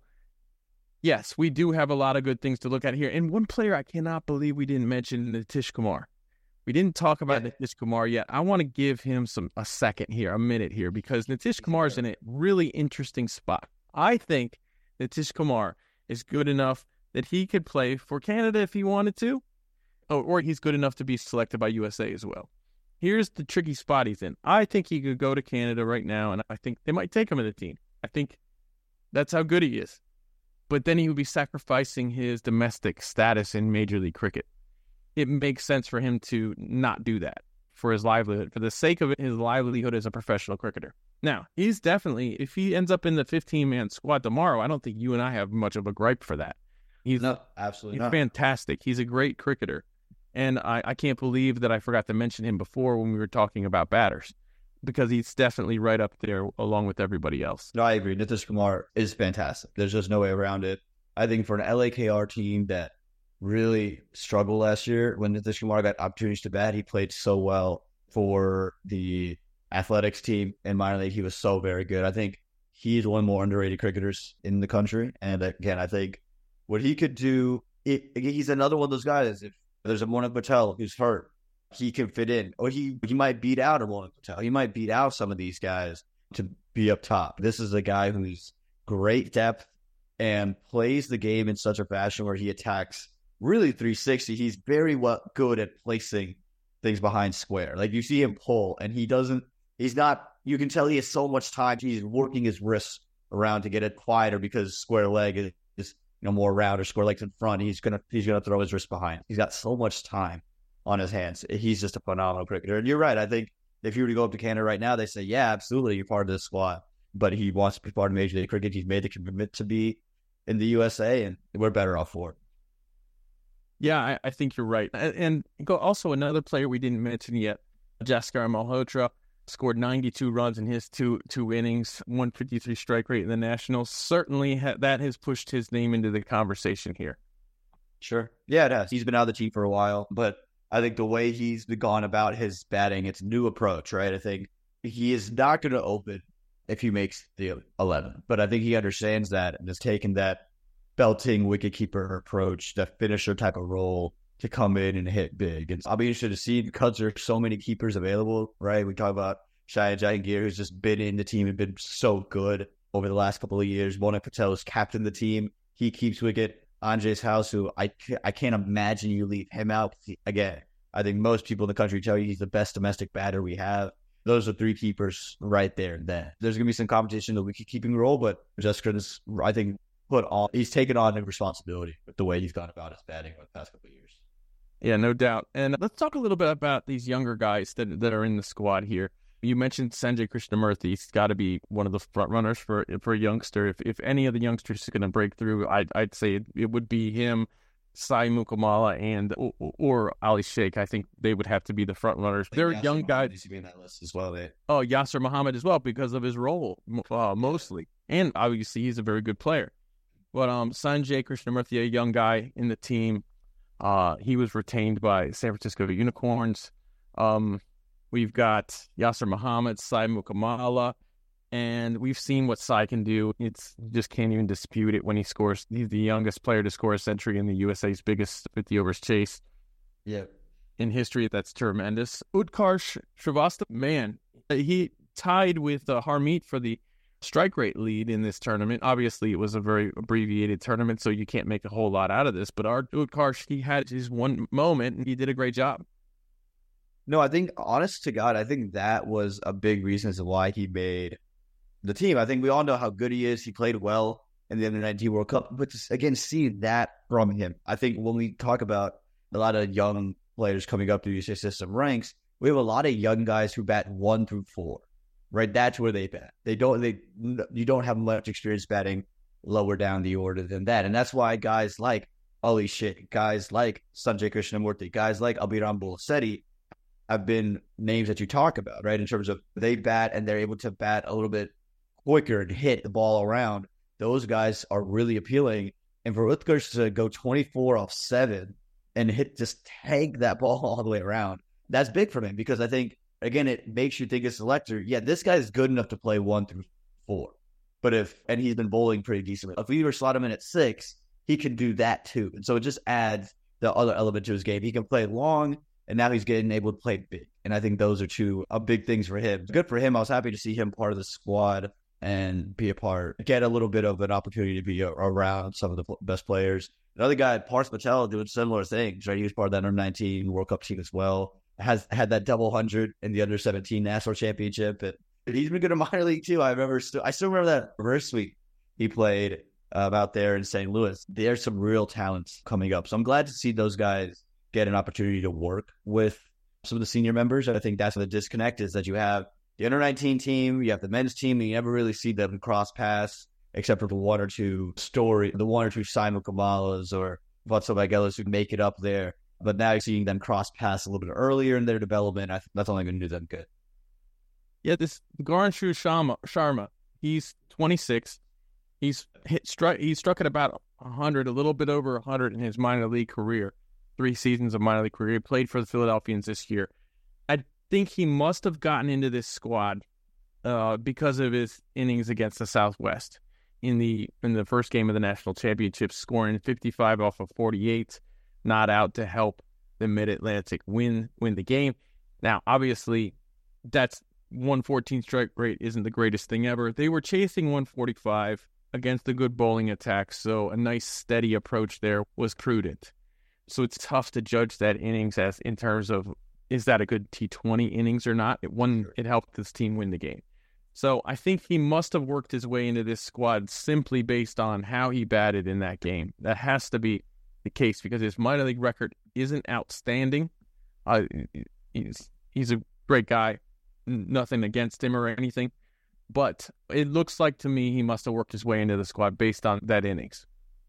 Speaker 1: Yes, we do have a lot of good things to look at here. And one player I cannot believe we didn't mention, Nitish Kumar. We didn't talk about Nitish Kumar yet. I want to give him a minute here, because Nitish Kumar is in a really interesting spot. I think Nitish Kumar is good enough that he could play for Canada if he wanted to, or he's good enough to be selected by USA as well. Here's the tricky spot he's in. I think he could go to Canada right now, and I think they might take him in the team. I think that's how good he is. But then he would be sacrificing his domestic status in Major League Cricket. It makes sense for him to not do that for his livelihood, for the sake of his livelihood as a professional cricketer. Now, he's definitely, if he ends up in the 15-man squad tomorrow, I don't think you and I have much of a gripe for that.
Speaker 2: No, absolutely not.
Speaker 1: He's fantastic. He's a great cricketer. And I can't believe that I forgot to mention him before when we were talking about batters, because he's definitely right up there along with everybody else.
Speaker 2: No, I agree. Nitish Kumar is fantastic. There's just no way around it. I think for an LAKR team that really struggled last year, when Nitish Kumar got opportunities to bat, he played so well for the athletics team in minor league. He was so very good. I think he's one of the more underrated cricketers in the country. And again, I think what he could do, he's another one of those guys. If there's a Monik Patel who's hurt, he can fit in, or he might beat out a Monik Patel. He might beat out some of these guys to be up top. This is a guy who's great depth and plays the game in such a fashion where he attacks really 360. He's very good at placing things behind square. Like, you see him pull, and you can tell he has so much time. He's working his wrists around to get it quieter, because square leg is more round, or square legs in front. He's gonna throw his wrist behind. He's got so much time on his hands. He's just a phenomenal cricketer. And you're right. I think if you were to go up to Canada right now, they say, yeah, absolutely, you're part of this squad. But he wants to be part of Major League Cricket. He's made the commitment to be in the USA, and we're better off for it.
Speaker 1: Yeah, I think you're right. And also another player we didn't mention yet, Jaskier Malhotra, scored 92 runs in his two innings, 153 strike rate in the Nationals. Certainly that has pushed his name into the conversation here.
Speaker 2: Sure. Yeah, it has. He's been out of the team for a while, but I think the way he's gone about his batting, it's a new approach, right? I think he is not going to open if he makes the 11, but I think he understands that and has taken that belting wicketkeeper approach, that finisher type of role, to come in and hit big. And I'll be interested to see, because there are so many keepers available, right? We talk about Shahid Jahangir, who's just been in the team and been so good over the last couple of years. Monik Patel has captained the team. He keeps wicket. Andres House, who I can't imagine you leave him out. Again, I think most people in the country tell you he's the best domestic batter we have. Those are 3 keepers right there. Then there's going to be some competition in the wicket-keeping role, but Jaskier is, I think, he's taken on the responsibility with the way he's gone about his batting over the past couple of years.
Speaker 1: Yeah, no doubt. And let's talk a little bit about these younger guys that are in the squad here. You mentioned Sanjay Krishnamurthy. He's got to be one of the front runners for a youngster. If any of the youngsters is going to break through, I'd say it would be him, Sai Mukamala, and or Ali Sheikh. I think they would have to be the front runners. They're
Speaker 2: Yasser
Speaker 1: young guys.
Speaker 2: Needs to be in that list as well.
Speaker 1: Oh, Yasser Muhammad as well, because of his role mostly, and obviously he's a very good player. But Sanjay Krishnamurthy, a young guy in the team, he was retained by San Francisco Unicorns. We've got Yasser Muhammad, Sai Mukamala, and we've seen what Sai can do. You just can't even dispute it when he scores. He's the youngest player to score a century in the USA's biggest 50 overs chase.
Speaker 2: Yeah.
Speaker 1: In history, that's tremendous. Utkarsh Srivastava, man, he tied with Harmeet for the strike rate lead in this tournament. Obviously, it was a very abbreviated tournament, so you can't make a whole lot out of this. But our Utkarsh, he had his one moment, and he did a great job.
Speaker 2: No, I think, honest to God, I think that was a big reason as to why he made the team. I think we all know how good he is. He played well in the Under-19 World Cup. But to, again, see that from him. I think when we talk about a lot of young players coming up through the USA system ranks, we have a lot of young guys who bat 1 through 4. right? That's where they bat. You don't have much experience batting lower down the order than that. And that's why guys like Ali Sheikh, guys like Sanjay Krishnamurti, guys like Abhiram Bolasetti have been names that you talk about, right? In terms of they bat and they're able to bat a little bit quicker and hit the ball around. Those guys are really appealing. And for Utkarsh to go 24 off 7 and just tag that ball all the way around, that's big for him because I think, again, it makes you think as a selector, yeah, this guy is good enough to play 1 through 4. And he's been bowling pretty decently. If we were slot him in at 6, he can do that too. And so it just adds the other element to his game. He can play long, and now he's getting able to play big. And I think those are two big things for him. Good for him. I was happy to see him part of the squad and get a little bit of an opportunity to be around some of the best players. Another guy, Parth Patel, doing similar things, right? He was part of that under-19 World Cup team as well. Has had that double 100 in the under-17 national championship. And he's been good in minor league too. I still remember that reverse sweep he played out there in St. Louis. There's some real talents coming up. So I'm glad to see those guys get an opportunity to work with some of the senior members. I think that's the disconnect is that you have the under-19 team, you have the men's team, and you never really see them cross paths except for the one or two Simon Kamalas or Vatso Vagelis who make it up there. But now you're seeing them cross paths a little bit earlier in their development. I think that's only going to do them good.
Speaker 1: Yeah, this Garanshu Sharma, he's 26. He struck at about 100, a little bit over 100 in his minor league career. 3 seasons of minor league career. He played for the Philadelphians this year. I think he must have gotten into this squad because of his innings against the Southwest in the first game of the national championship, scoring 55 off of 48, not out to help the Mid-Atlantic win the game. Now, obviously, that's 114 strike rate isn't the greatest thing ever. They were chasing 145 against a good bowling attack, so a nice steady approach there was prudent. So it's tough to judge that innings as in terms of is that a good T20 innings or not? It helped this team win the game. So I think he must have worked his way into this squad simply based on how he batted in that game. That has to be the case because his minor league record isn't outstanding. He's a great guy. Nothing against him or anything. But it looks like to me he must have worked his way into the squad based on that innings.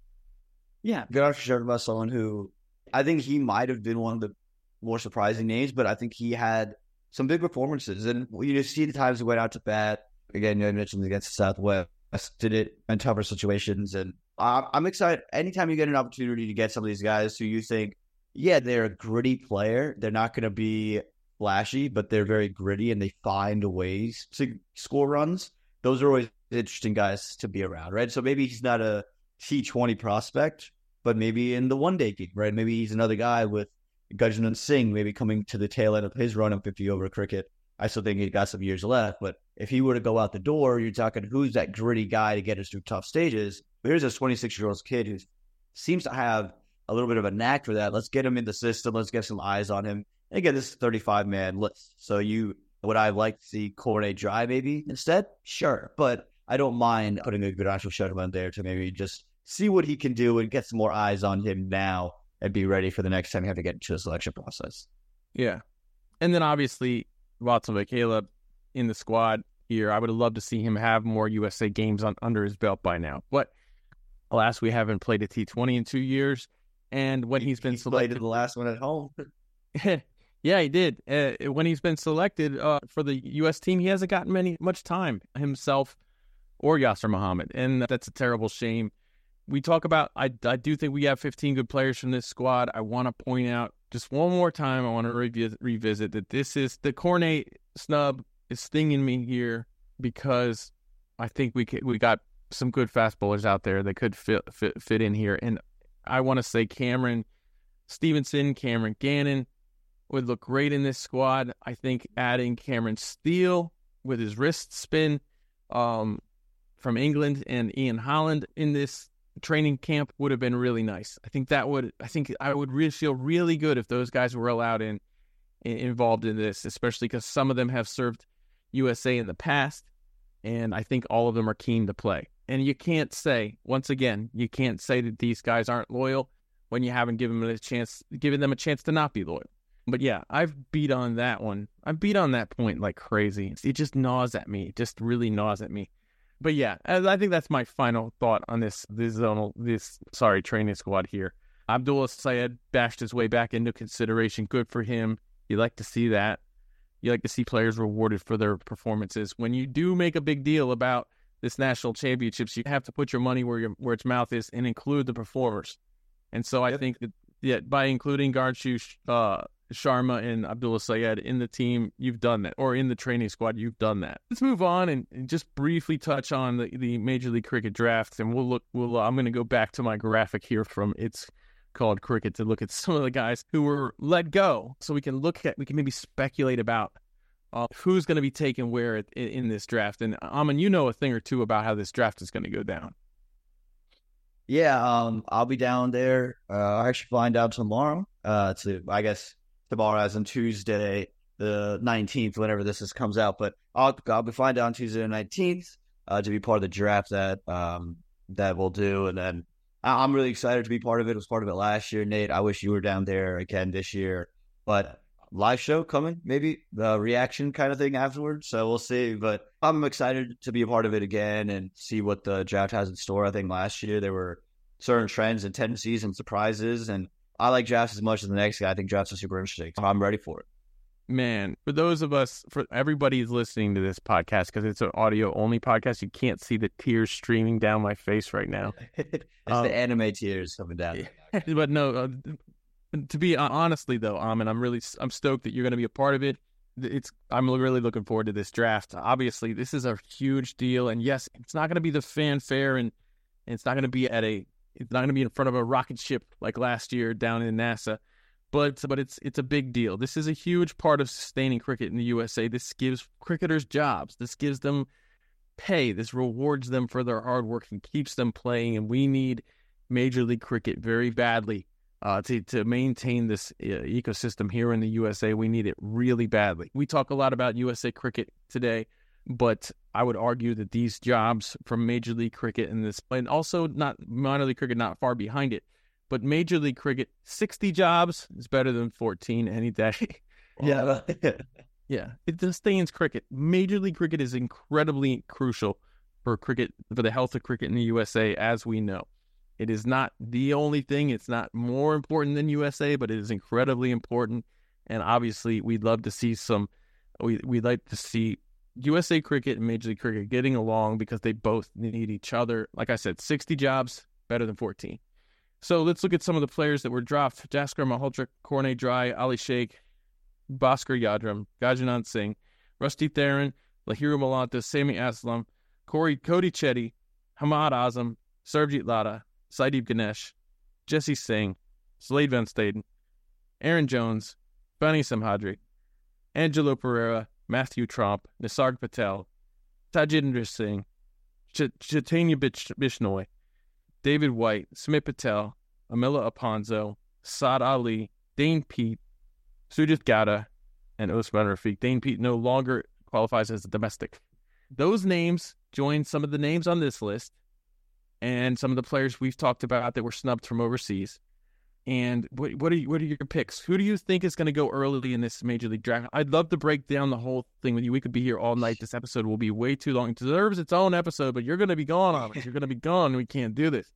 Speaker 2: Yeah, Garanshu Sharma, someone who I think he might have been one of the more surprising names, but I think he had some big performances. And you see the times he went out to bat. Again, you mentioned against the Southwest, did it in tougher situations. And I'm excited. Anytime you get an opportunity to get some of these guys who you think, yeah, they're a gritty player. They're not going to be flashy, but they're very gritty and they find ways to score runs. Those are always interesting guys to be around, right? So maybe he's not a T20 prospect, but maybe in the one-day game, right? Maybe he's another guy with Gurjapneet Singh maybe coming to the tail end of his run of 50 over cricket. I still think he's got some years left, but if he were to go out the door, you're talking who's that gritty guy to get us through tough stages. Here's this 26-year-old kid who seems to have a little bit of a knack for that. Let's get him in the system. Let's get some eyes on him. And again, this is a 35-man list. So would I like to see Cornet Dry maybe instead? Sure. But I don't mind putting a Garanshu Sharma in there to maybe just see what he can do and get some more eyes on him now and be ready for the next time you have to get into the selection process.
Speaker 1: Yeah. And then obviously, Vatsa Vagelis in the squad here. I would have loved to see him have more USA games under his belt by now. But alas, we haven't played a T20 in 2 years. And when he's been selected...
Speaker 2: played the last one at home.
Speaker 1: Yeah, he did. When he's been selected for the U.S. team, he hasn't gotten much time himself or Yasser Muhammad. And that's a terrible shame. We talk about, I do think we have 15 good players from this squad. I want to point out just one more time, I want to revisit that this is the Cornet snub is stinging me here because I think we got some good fast bowlers out there that could fit in here. And I want to say Cameron Stevenson, Cameron Gannon would look great in this squad. I think adding Cameron Steele with his wrist spin from England and Ian Holland in this training camp would have been really nice. I think I would really feel really good if those guys were allowed involved in this, especially because some of them have served USA in the past, and I think all of them are keen to play. And you can't say that these guys aren't loyal when you haven't given them a chance to not be loyal. But yeah, I've beat on that one. I beat on that point like crazy. It just gnaws at me. It just really gnaws at me. But yeah, I think that's my final thought on this training squad here. Abdullah Syed bashed his way back into consideration. Good for him. You like to see that. You like to see players rewarded for their performances. When you do make a big deal about this national championships, you have to put your money where its mouth is and include the performers. And so I think that by including Garshu Sharma and Abdullah Syed in the team, you've done that, or in the training squad, you've done that. Let's move on and just briefly touch on the Major League Cricket draft, and I'm going to go back to my graphic here from It's Called Cricket to look at some of the guys who were let go, so we can maybe speculate about who's going to be taken where in this draft. And Amin, you know a thing or two about how this draft is going to go down.
Speaker 2: Yeah, I'll be down there. I actually flying down tomorrow. I guess tomorrow, as in Tuesday, the 19th, whenever this comes out. But I'll be flying down Tuesday the 19th to be part of the draft that we'll do. And then I'm really excited to be part of it. I was part of it last year, Nate. I wish you were down there again this year. But live show coming, maybe the reaction kind of thing afterwards. So we'll see. But I'm excited to be a part of it again and see what the draft has in store. I think last year there were certain trends and tendencies and surprises, and I like drafts as much as the next guy. I think drafts are super interesting. So I'm ready for it.
Speaker 1: Man, for everybody who's listening to this podcast, because it's an audio-only podcast, you can't see the tears streaming down my face right now.
Speaker 2: It's the anime tears coming down.
Speaker 1: But no, to be honestly though, Amin, I'm stoked that you're going to be a part of it. I'm really looking forward to this draft. Obviously, this is a huge deal, and yes, it's not going to be the fanfare, and it's not going to be in front of a rocket ship like last year down in NASA. But it's a big deal. This is a huge part of sustaining cricket in the USA. This gives cricketers jobs. This gives them pay. This rewards them for their hard work and keeps them playing. And we need Major League Cricket very badly to maintain this ecosystem here in the USA. We need it really badly. We talk a lot about USA Cricket today, but I would argue that these jobs from Major League Cricket and also not minor league cricket, not far behind it, but Major League Cricket, 60 jobs is better than 14 any day.
Speaker 2: Yeah.
Speaker 1: Yeah. It sustains cricket. Major League Cricket is incredibly crucial for the health of cricket in the USA, as we know. It is not the only thing. It's not more important than USA, but it is incredibly important. And obviously, we'd like to see USA Cricket and Major League Cricket getting along because they both need each other. Like I said, 60 jobs, better than 14. So let's look at some of the players that were dropped. Jaskar Malhotra, Cornet Dry, Ali Sheikh, Bhaskar Yadram, Gajanant Singh, Rusty Theron, Lahiru Malanta, Sami Aslam, Cody Chetty, Hamad Azam, Sarvjit Lada, Saideep Ganesh, Jesse Singh, Slade Van Staden, Aaron Jones, Bani Samhadri, Angelo Pereira, Matthew Tromp, Nisarg Patel, Tajinder Singh, Chaitanya Bishnoi, David White, Smith Patel, Amila Aponzo, Saad Ali, Dane Pete, Sujith Gada, and Usman Rafiq. Dane Pete no longer qualifies as a domestic. Those names join some of the names on this list and some of the players we've talked about that were snubbed from overseas. And what are your picks? Who do you think is going to go early in this Major League draft? I'd love to break down the whole thing with you. We could be here all night. This episode will be way too long. It deserves its own episode, but you're going to be gone on it. You're going to be gone. We can't do this.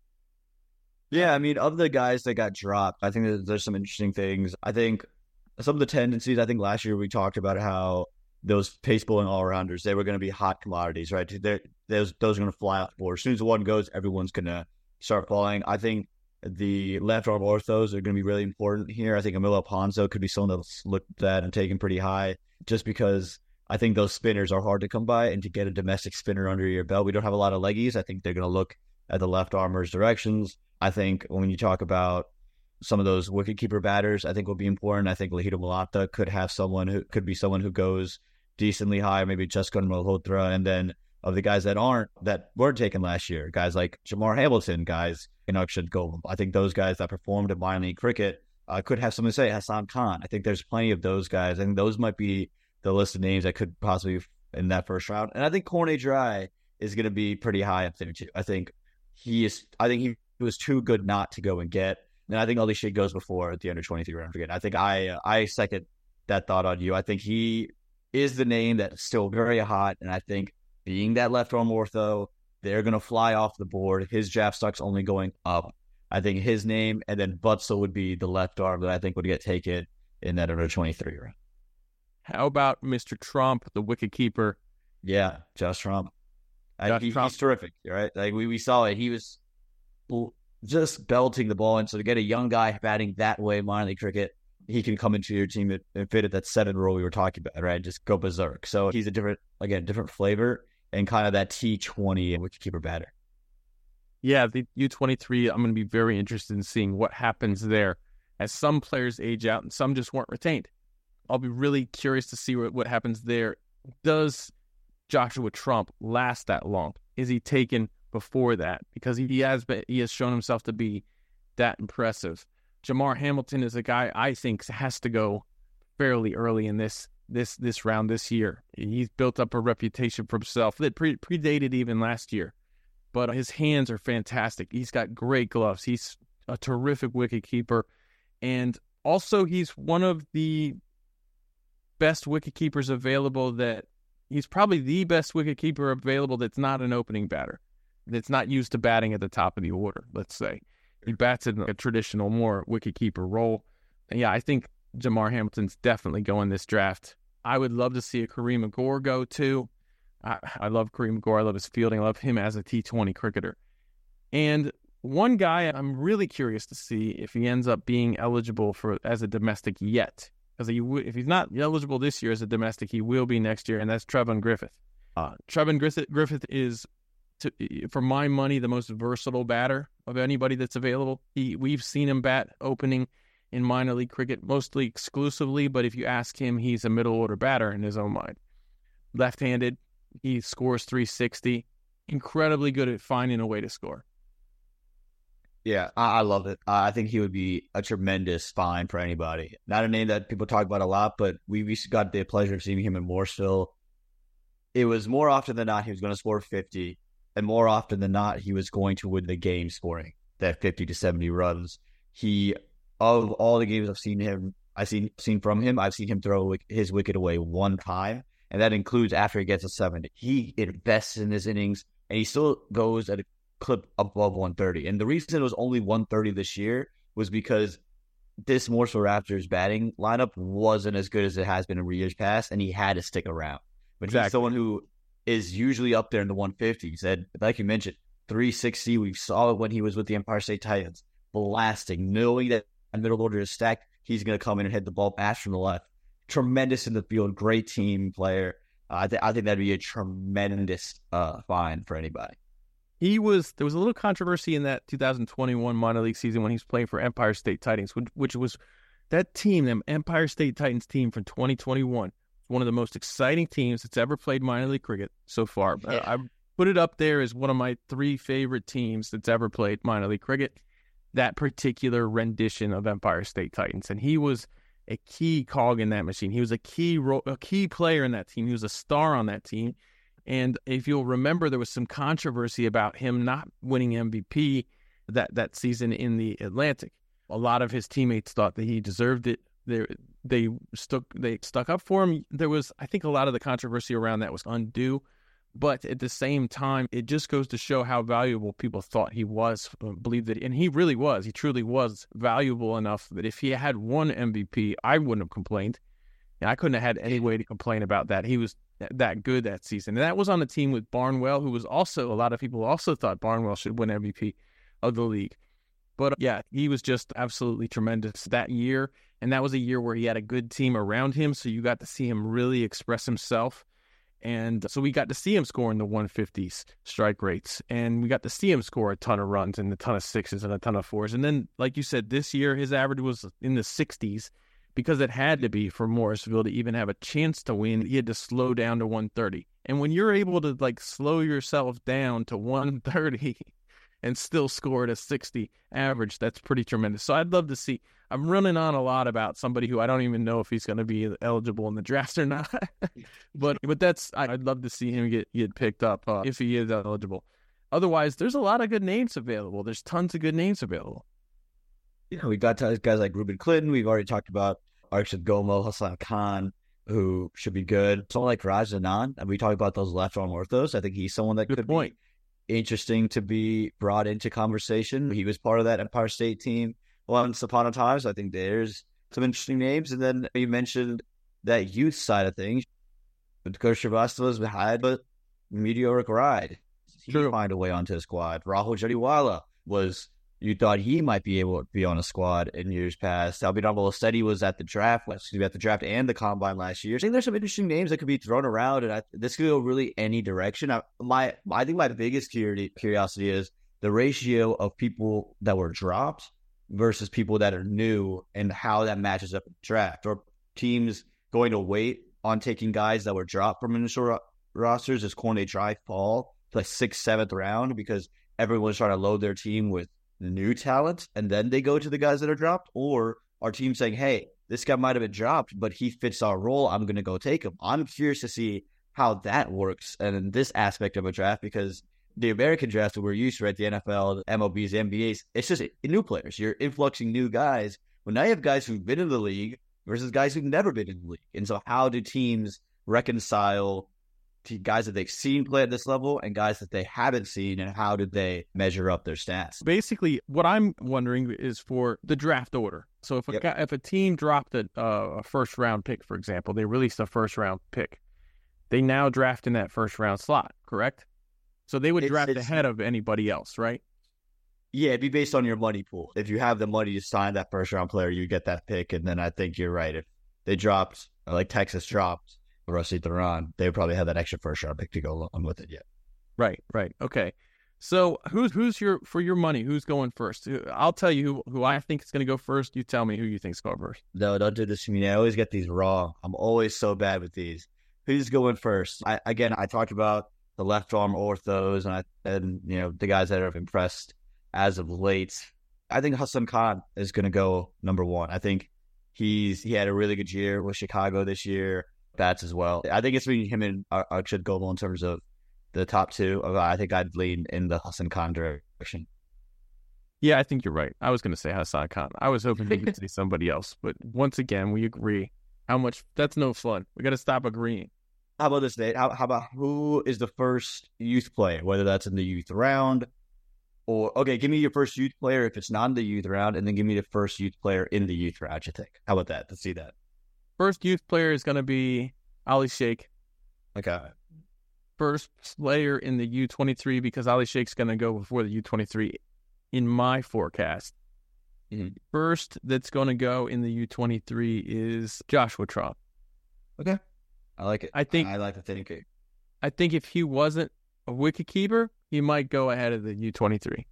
Speaker 2: Yeah, I mean, of the guys that got dropped, I think there's some interesting things. I think some of the tendencies, I think last year we talked about how those pace bowling all-rounders, they were going to be hot commodities, right? Those are going to fly off the board. As soon as one goes, everyone's going to start falling. I think the left-arm orthos are going to be really important here. I think Amila Aponzo could be someone that's looked at and taken pretty high just because I think those spinners are hard to come by, and to get a domestic spinner under your belt, we don't have a lot of leggies. I think they're going to look at the left-armers' directions. I think when you talk about some of those wicket-keeper batters, I think will be important. I think Lahiru Malanta could be someone who goes decently high, maybe Jaskar Malhotra, and then of the guys that weren't taken last year, guys like Jamar Hamilton, guys should go. I think those guys that performed in minor league cricket could have something to say. Hassan Khan. I think there's plenty of those guys. I think those might be the list of names that could possibly be in that first round. And I think Cornet Dry is going to be pretty high up there too. I think he was too good not to go and get. And I think Ali Sheikh goes before the under-23 round again. I think I second that thought on you. I think he is the name that's still very hot, and I think being that left arm ortho, they're going to fly off the board. His draft stock's only going up. I think his name and then Butzel would be the left arm that I think would get taken in that under-23 round.
Speaker 1: How about Mr. Trump, the wicketkeeper?
Speaker 2: Yeah, Josh Trump. He's terrific, right? Like we saw it. He was just belting the ball. And so to get a young guy batting that way, minor league cricket, he can come into your team and fit at that 7 role we were talking about, right? Just go berserk. So he's a different flavor and kind of that T20 wicketkeeper batter.
Speaker 1: Yeah, the U23, I'm going to be very interested in seeing what happens there as some players age out and some just weren't retained. I'll be really curious to see what happens there. Does Joshua Trump last that long? Is he taken before that? Because he has shown himself to be that impressive. Jamar Hamilton is a guy I think has to go fairly early in this round this year. He's built up a reputation for himself that predated even last year. But his hands are fantastic. He's got great gloves. He's a terrific wicketkeeper. And also he's one of the best wicketkeepers available he's probably the best wicketkeeper available that's not an opening batter, that's not used to batting at the top of the order, let's say. He bats in a traditional, more wicketkeeper role. And yeah, I think Jamar Hamilton's definitely going this draft. I would love to see a Kareem Agor go too. I love Kareem Agor. I love his fielding. I love him as a T20 cricketer. And one guy I'm really curious to see if he ends up being eligible as a domestic yet. Because if he's not eligible this year as a domestic, he will be next year, and that's Trevon Griffith. Trevon Griffith is, for my money, the most versatile batter of anybody that's available. We've seen him bat opening in minor league cricket, mostly exclusively, but if you ask him, he's a middle-order batter in his own mind. Left-handed, he scores 360, incredibly good at finding a way to score.
Speaker 2: Yeah, I love it. I think he would be a tremendous find for anybody. Not a name that people talk about a lot, but we got the pleasure of seeing him in Morrisville. It was more often than not he was going to score 50, and more often than not he was going to win the game scoring that 50 to 70 runs. Of all the games I've seen from him, I've seen him throw his wicket away one time, and that includes after he gets a 70. He invests in his innings, and he still goes at a clip above 130. And the reason it was only 130 this year was because this Morrisville Raptors batting lineup wasn't as good as it has been in years past, and he had to stick around. But He's someone who is usually up there in the 150s. And like you mentioned, 360, we saw it when he was with the Empire State Titans, blasting, knowing that middle order is stacked, he's going to come in and hit the ball pass from the left. Tremendous in the field, great team player. I think that'd be a tremendous find for anybody.
Speaker 1: There was a little controversy in that 2021 minor league season when he was playing for Empire State Titans, which was that team, the Empire State Titans team from 2021, one of the most exciting teams that's ever played minor league cricket so far. Yeah. I put it up there as one of my 3 favorite teams that's ever played minor league cricket, that particular rendition of Empire State Titans. And he was a key cog in that machine. He was a key player in that team. He was a star on that team. And if you'll remember, there was some controversy about him not winning MVP that season in the Atlantic. A lot of his teammates thought that he deserved it. They stuck up for him. There was, I think, a lot of the controversy around that was undue. But at the same time, it just goes to show how valuable people thought he was, believed that, and he really was. He truly was valuable enough that if he had won MVP, I wouldn't have complained. And I couldn't have had any way to complain about that. He was that good that season. And that was on a team with Barnwell, who was also, a lot of people also thought Barnwell should win MVP of the league. But yeah, he was just absolutely tremendous that year. And that was a year where he had a good team around him. So you got to see him really express himself. And so we got to see him score in the 150s strike rates. And we got to see him score a ton of runs and a ton of sixes and a ton of fours. And then, like you said, this year his average was in the 60s because it had to be for Morrisville to even have a chance to win. He had to slow down to 130. And when you're able to slow yourself down to 130 and still score at a 60 average, that's pretty tremendous. So I'd love to see. I'm running on a lot about somebody who I don't even know if he's going to be eligible in the draft or not. but I'd love to see him get picked up if he is eligible. Otherwise, there's a lot of good names available. There's tons of good names available.
Speaker 2: we got guys like Ruben Clinton. We've already talked about Arshad Gomo, Hassan Khan, who should be good. Someone like Raj Anand, and we talked about those left arm orthos. I think he's someone that could be interesting to be brought into conversation. He was part of that Empire State team once upon a time, so I think there's some interesting names. And then you mentioned that youth side of things. Coach Srivastava's had a meteoric ride. He find a way onto a squad. Rahul Jadiwala you thought he might be able to be on a squad in years past. Abhinav Olasetti was at the draft and the combine last year. I think there's some interesting names that could be thrown around, and this could go really any direction. I think my biggest curiosity is the ratio of people that were dropped versus people that are new and how that matches up in the draft. Or teams going to wait on taking guys that were dropped from initial rosters as Cornet Drive fall to like 6th, 7th round because everyone's trying to load their team with new talent, and then they go to the guys that are dropped? Or our team saying, hey, this guy might have been dropped, but he fits our role, I'm going to go take him? I'm curious to see how that works and in this aspect of a draft, because the American draft that we're used to, right, the NFL, the MLBs, the NBAs, it's just new players. You're influxing new guys. Well, now you have guys who've been in the league versus guys who've never been in the league. And so how do teams reconcile to guys that they've seen play at this level and guys that they haven't seen, and how did they measure up their stats?
Speaker 1: Basically, what I'm wondering is for the draft order. So if a team dropped a first-round pick, for example, they released a first-round pick, they now draft in that first-round slot, correct? So they would draft ahead of anybody else, right?
Speaker 2: Yeah, it'd be based on your money pool. If you have the money to sign that first-round player, you get that pick, and then I think you're right. If they dropped, like Texas dropped Rashid Theran, they would probably have that extra first-round pick to go along with it. Yeah,
Speaker 1: right. Okay. So who's for your money? Who's going first? I'll tell you who I think is going to go first. You tell me who you think's going first.
Speaker 2: No, don't do this to me. I always get these wrong. I'm always so bad with these. Who's going first? I talked about the left arm orthos and the guys that have impressed as of late. I think Hassan Khan is going to go number one. I think he had a really good year with Chicago this year. Bats as well. I think it's between him and Arshad Gomal in terms of the top two. I think I'd lean in the Hassan Khan direction.
Speaker 1: Yeah, I think you're right. I was going to say Hassan Khan. I was hoping you could say somebody else, but once again, we agree. That's no fun. We got to stop agreeing.
Speaker 2: How about this, Nate? How about who is the first youth player, whether that's in the youth round give me your first youth player if it's not in the youth round, and then give me the first youth player in the youth round, you think? How about that? Let's see that.
Speaker 1: First youth player is going to be Ali Sheikh.
Speaker 2: Okay.
Speaker 1: First player in the U23, because Ali Sheikh's going to go before the U23 in my forecast. Mm-hmm. First that's going to go in the U23 is Joshua Tromp.
Speaker 2: Okay. I like it. I like the thinking.
Speaker 1: I think if he wasn't a wicketkeeper, he might go ahead of the U23.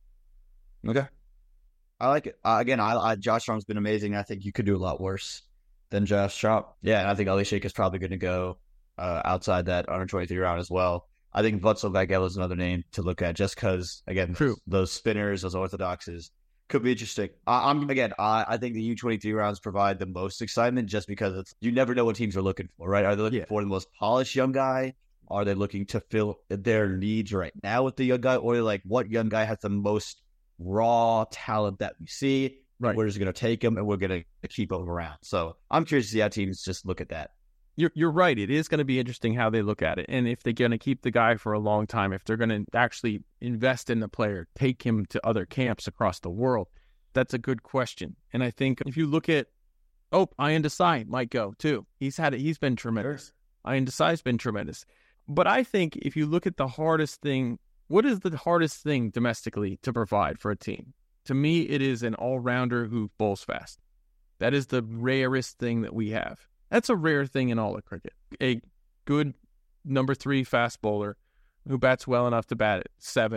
Speaker 2: Okay. I like it. Again, Josh Trump's been amazing. I think you could do a lot worse than Josh Trump. Yeah, and I think Ali Sheikh is probably going to go outside that under 23 round as well. I think Vatsal Vaghela is another name to look at just because, again, those spinners, those orthodoxes could be interesting. I think the U23 rounds provide the most excitement just because you never know what teams are looking for, right? Are they looking for the most polished young guy? Are they looking to fill their needs right now with the young guy? Or like, what young guy has the most raw talent that we see? Right. We're just going to take him and we're going to keep him around. So I'm curious to see how teams just look at that.
Speaker 1: You're right. It is going to be interesting how they look at it. And if they're going to keep the guy for a long time, if they're going to actually invest in the player, take him to other camps across the world, that's a good question. And I think if you look at, Ian Desai might go too. He's been tremendous. Ian Desai's been tremendous. But I think if you look at the hardest thing, what is the hardest thing domestically to provide for a team? To me, it is an all-rounder who bowls fast. That is the rarest thing that we have. That's a rare thing in all of cricket. A good number 3 fast bowler who bats well enough to bat at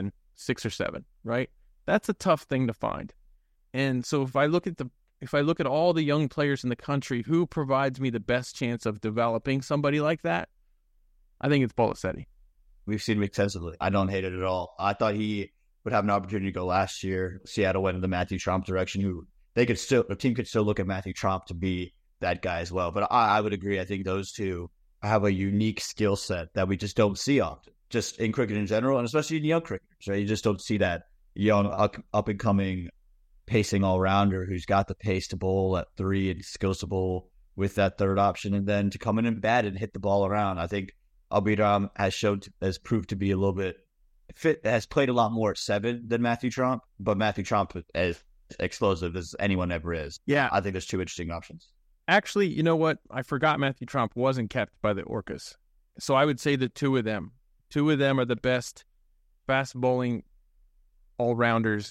Speaker 1: 6 or 7, right? That's a tough thing to find. And so if I look at all the young players in the country, who provides me the best chance of developing somebody like that? I think it's Bolasetti.
Speaker 2: We've seen him extensively. I don't hate it at all. I thought he would have an opportunity to go last year. Seattle went in the Matthew Tromp direction. The team could still look at Matthew Tromp to be that guy as well. But I would agree. I think those two have a unique skill set that we just don't see often, just in cricket in general, and especially in young cricketers, right? You just don't see that young up and coming pacing all-rounder who's got the pace to bowl at 3 and skills to bowl with that third option, and then to come in and bat and hit the ball around. I think Abhiram has proved to be a little bit fit, has played a lot more at 7 than Matthew Trump, but Matthew Trump is as explosive as anyone ever is.
Speaker 1: Yeah.
Speaker 2: I think there's 2 interesting options.
Speaker 1: Actually, you know what? I forgot Matthew Trump wasn't kept by the Orcas. So I would say the 2 of them. 2 of them are the best fast bowling all-rounders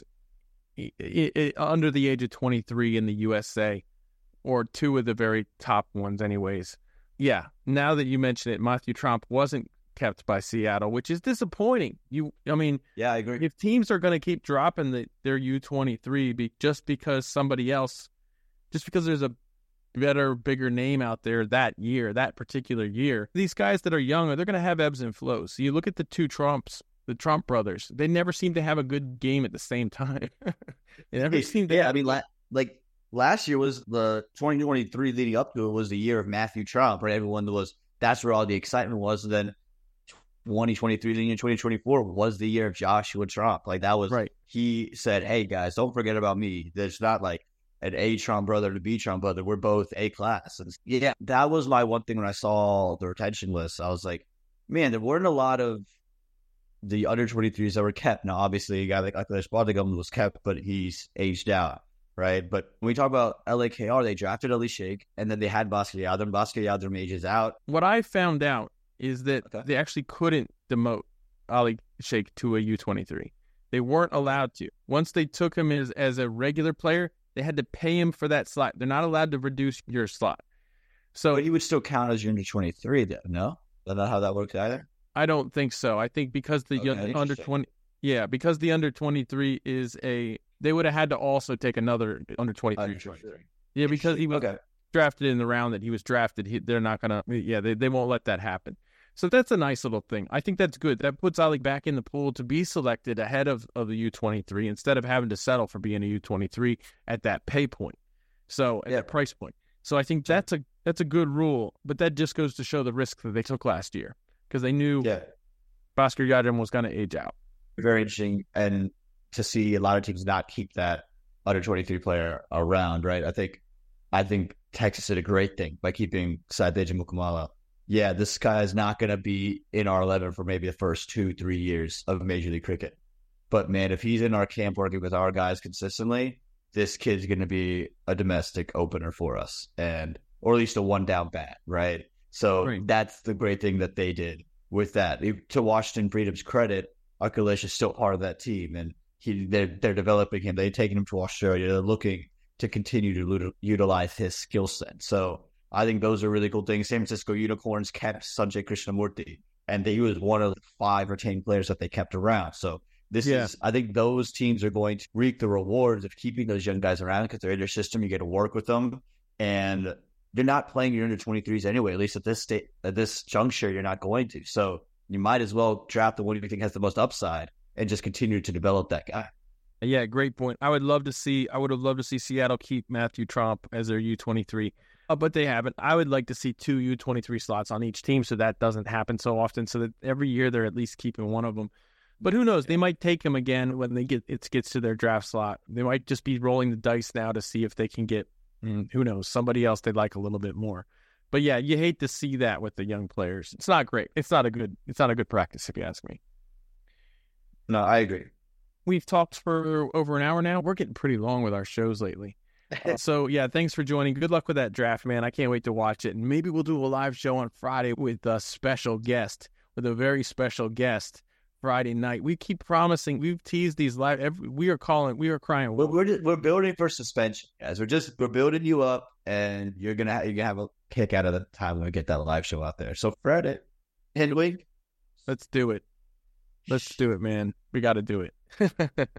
Speaker 1: under the age of 23 in the USA, or 2 of the very top ones anyways. Yeah, now that you mention it, Matthew Trump wasn't kept by Seattle, which is disappointing.
Speaker 2: Yeah, I agree.
Speaker 1: If teams are going to keep dropping their U23 just because there's a better, bigger name out there that particular year, these guys that are younger, they're going to have ebbs and flows. So you look at the 2 Trumps, the Trump brothers, they never seem to have a good game at the same time. They never seem to.
Speaker 2: Yeah, I mean, like last year was the 2023 leading up to it was the year of Matthew Trump, right? That's where all the excitement was. And then 2023 leading into 2024 was the year of Joshua Trump. Like that was
Speaker 1: right.
Speaker 2: He said, "Hey guys, don't forget about me. There's not like an A Trump brother and a B Trump brother. We're both A class." And yeah, that was my one thing when I saw the retention list. I was like, man, there weren't a lot of the under 23s that were kept. Now, obviously, a guy like Akhilesh Badagam was kept, but he's aged out, right? But when we talk about LAKR, they drafted Ali Sheikh, and then they had Bhaskar Yadram. Bhaskar Yadram ages out.
Speaker 1: What I found out is that they actually couldn't demote Ali Sheikh to a U23. They weren't allowed to. Once they took him as a regular player, they had to pay him for that slot. They're not allowed to reduce your slot.
Speaker 2: But he would still count as your under 23, though, no? That's not how that works either?
Speaker 1: I don't think so. I think because the under 20, because the under 23 is they would have had to also take another under 23. Yeah, because he was drafted in the round that he was drafted. They're not gonna. Yeah, they won't let that happen. So that's a nice little thing. I think that's good. That puts Ali back in the pool to be selected ahead of the U23 instead of having to settle for being a U23 at that pay point. So at that price point. So I think that's a good rule. But that just goes to show the risk that they took last year. Because they knew Bhaskar Yadram was going to age out.
Speaker 2: Very interesting. And to see a lot of teams not keep that under 23 player around, right? I think Texas did a great thing by keeping Sadeja Mukamala. Yeah, this guy is not going to be in our 11 for maybe the first 2-3 years of Major League Cricket. But man, if he's in our camp working with our guys consistently, this kid's going to be a domestic opener for us, or at least a 1-down bat, right? So that's the great thing that they did with that. To Washington Freedom's credit, Akhilesh is still part of that team, and they're developing him. They've taken him to Australia. They're looking to continue to utilize his skill set. So I think those are really cool things. San Francisco Unicorns kept Sanjay Krishnamurti, and he was one of the 5 retained players that they kept around. So I think those teams are going to reap the rewards of keeping those young guys around because they're in your system. You get to work with them, and you're not playing your under 23s anyway. At least at this juncture, you're not going to. So you might as well draft the one you think has the most upside and just continue to develop that guy.
Speaker 1: Yeah, great point. I would have loved to see Seattle keep Matthew Trump as their U23, but they haven't. I would like to see 2 U23 slots on each team so that doesn't happen so often. So that every year they're at least keeping one of them. But who knows? They might take him again when it gets to their draft slot. They might just be rolling the dice now to see if they can get. Who knows? Somebody else they'd like a little bit more. But yeah, you hate to see that with the young players. It's not great. It's not a good practice if you ask me.
Speaker 2: No, I agree.
Speaker 1: We've talked for over an hour now. We're getting pretty long with our shows lately. So yeah, thanks for joining. Good luck with that draft, man. I can't wait to watch it. And maybe we'll do a live show on Friday with a very special guest. Friday night. We keep promising. We've teased these live. We are crying.
Speaker 2: We're building for suspension, guys. We're building you up, and you're gonna have a kick out of the time when we get that live show out there. So Friday, Hindwig,
Speaker 1: let's do it. Let's do it, man. We got to do it.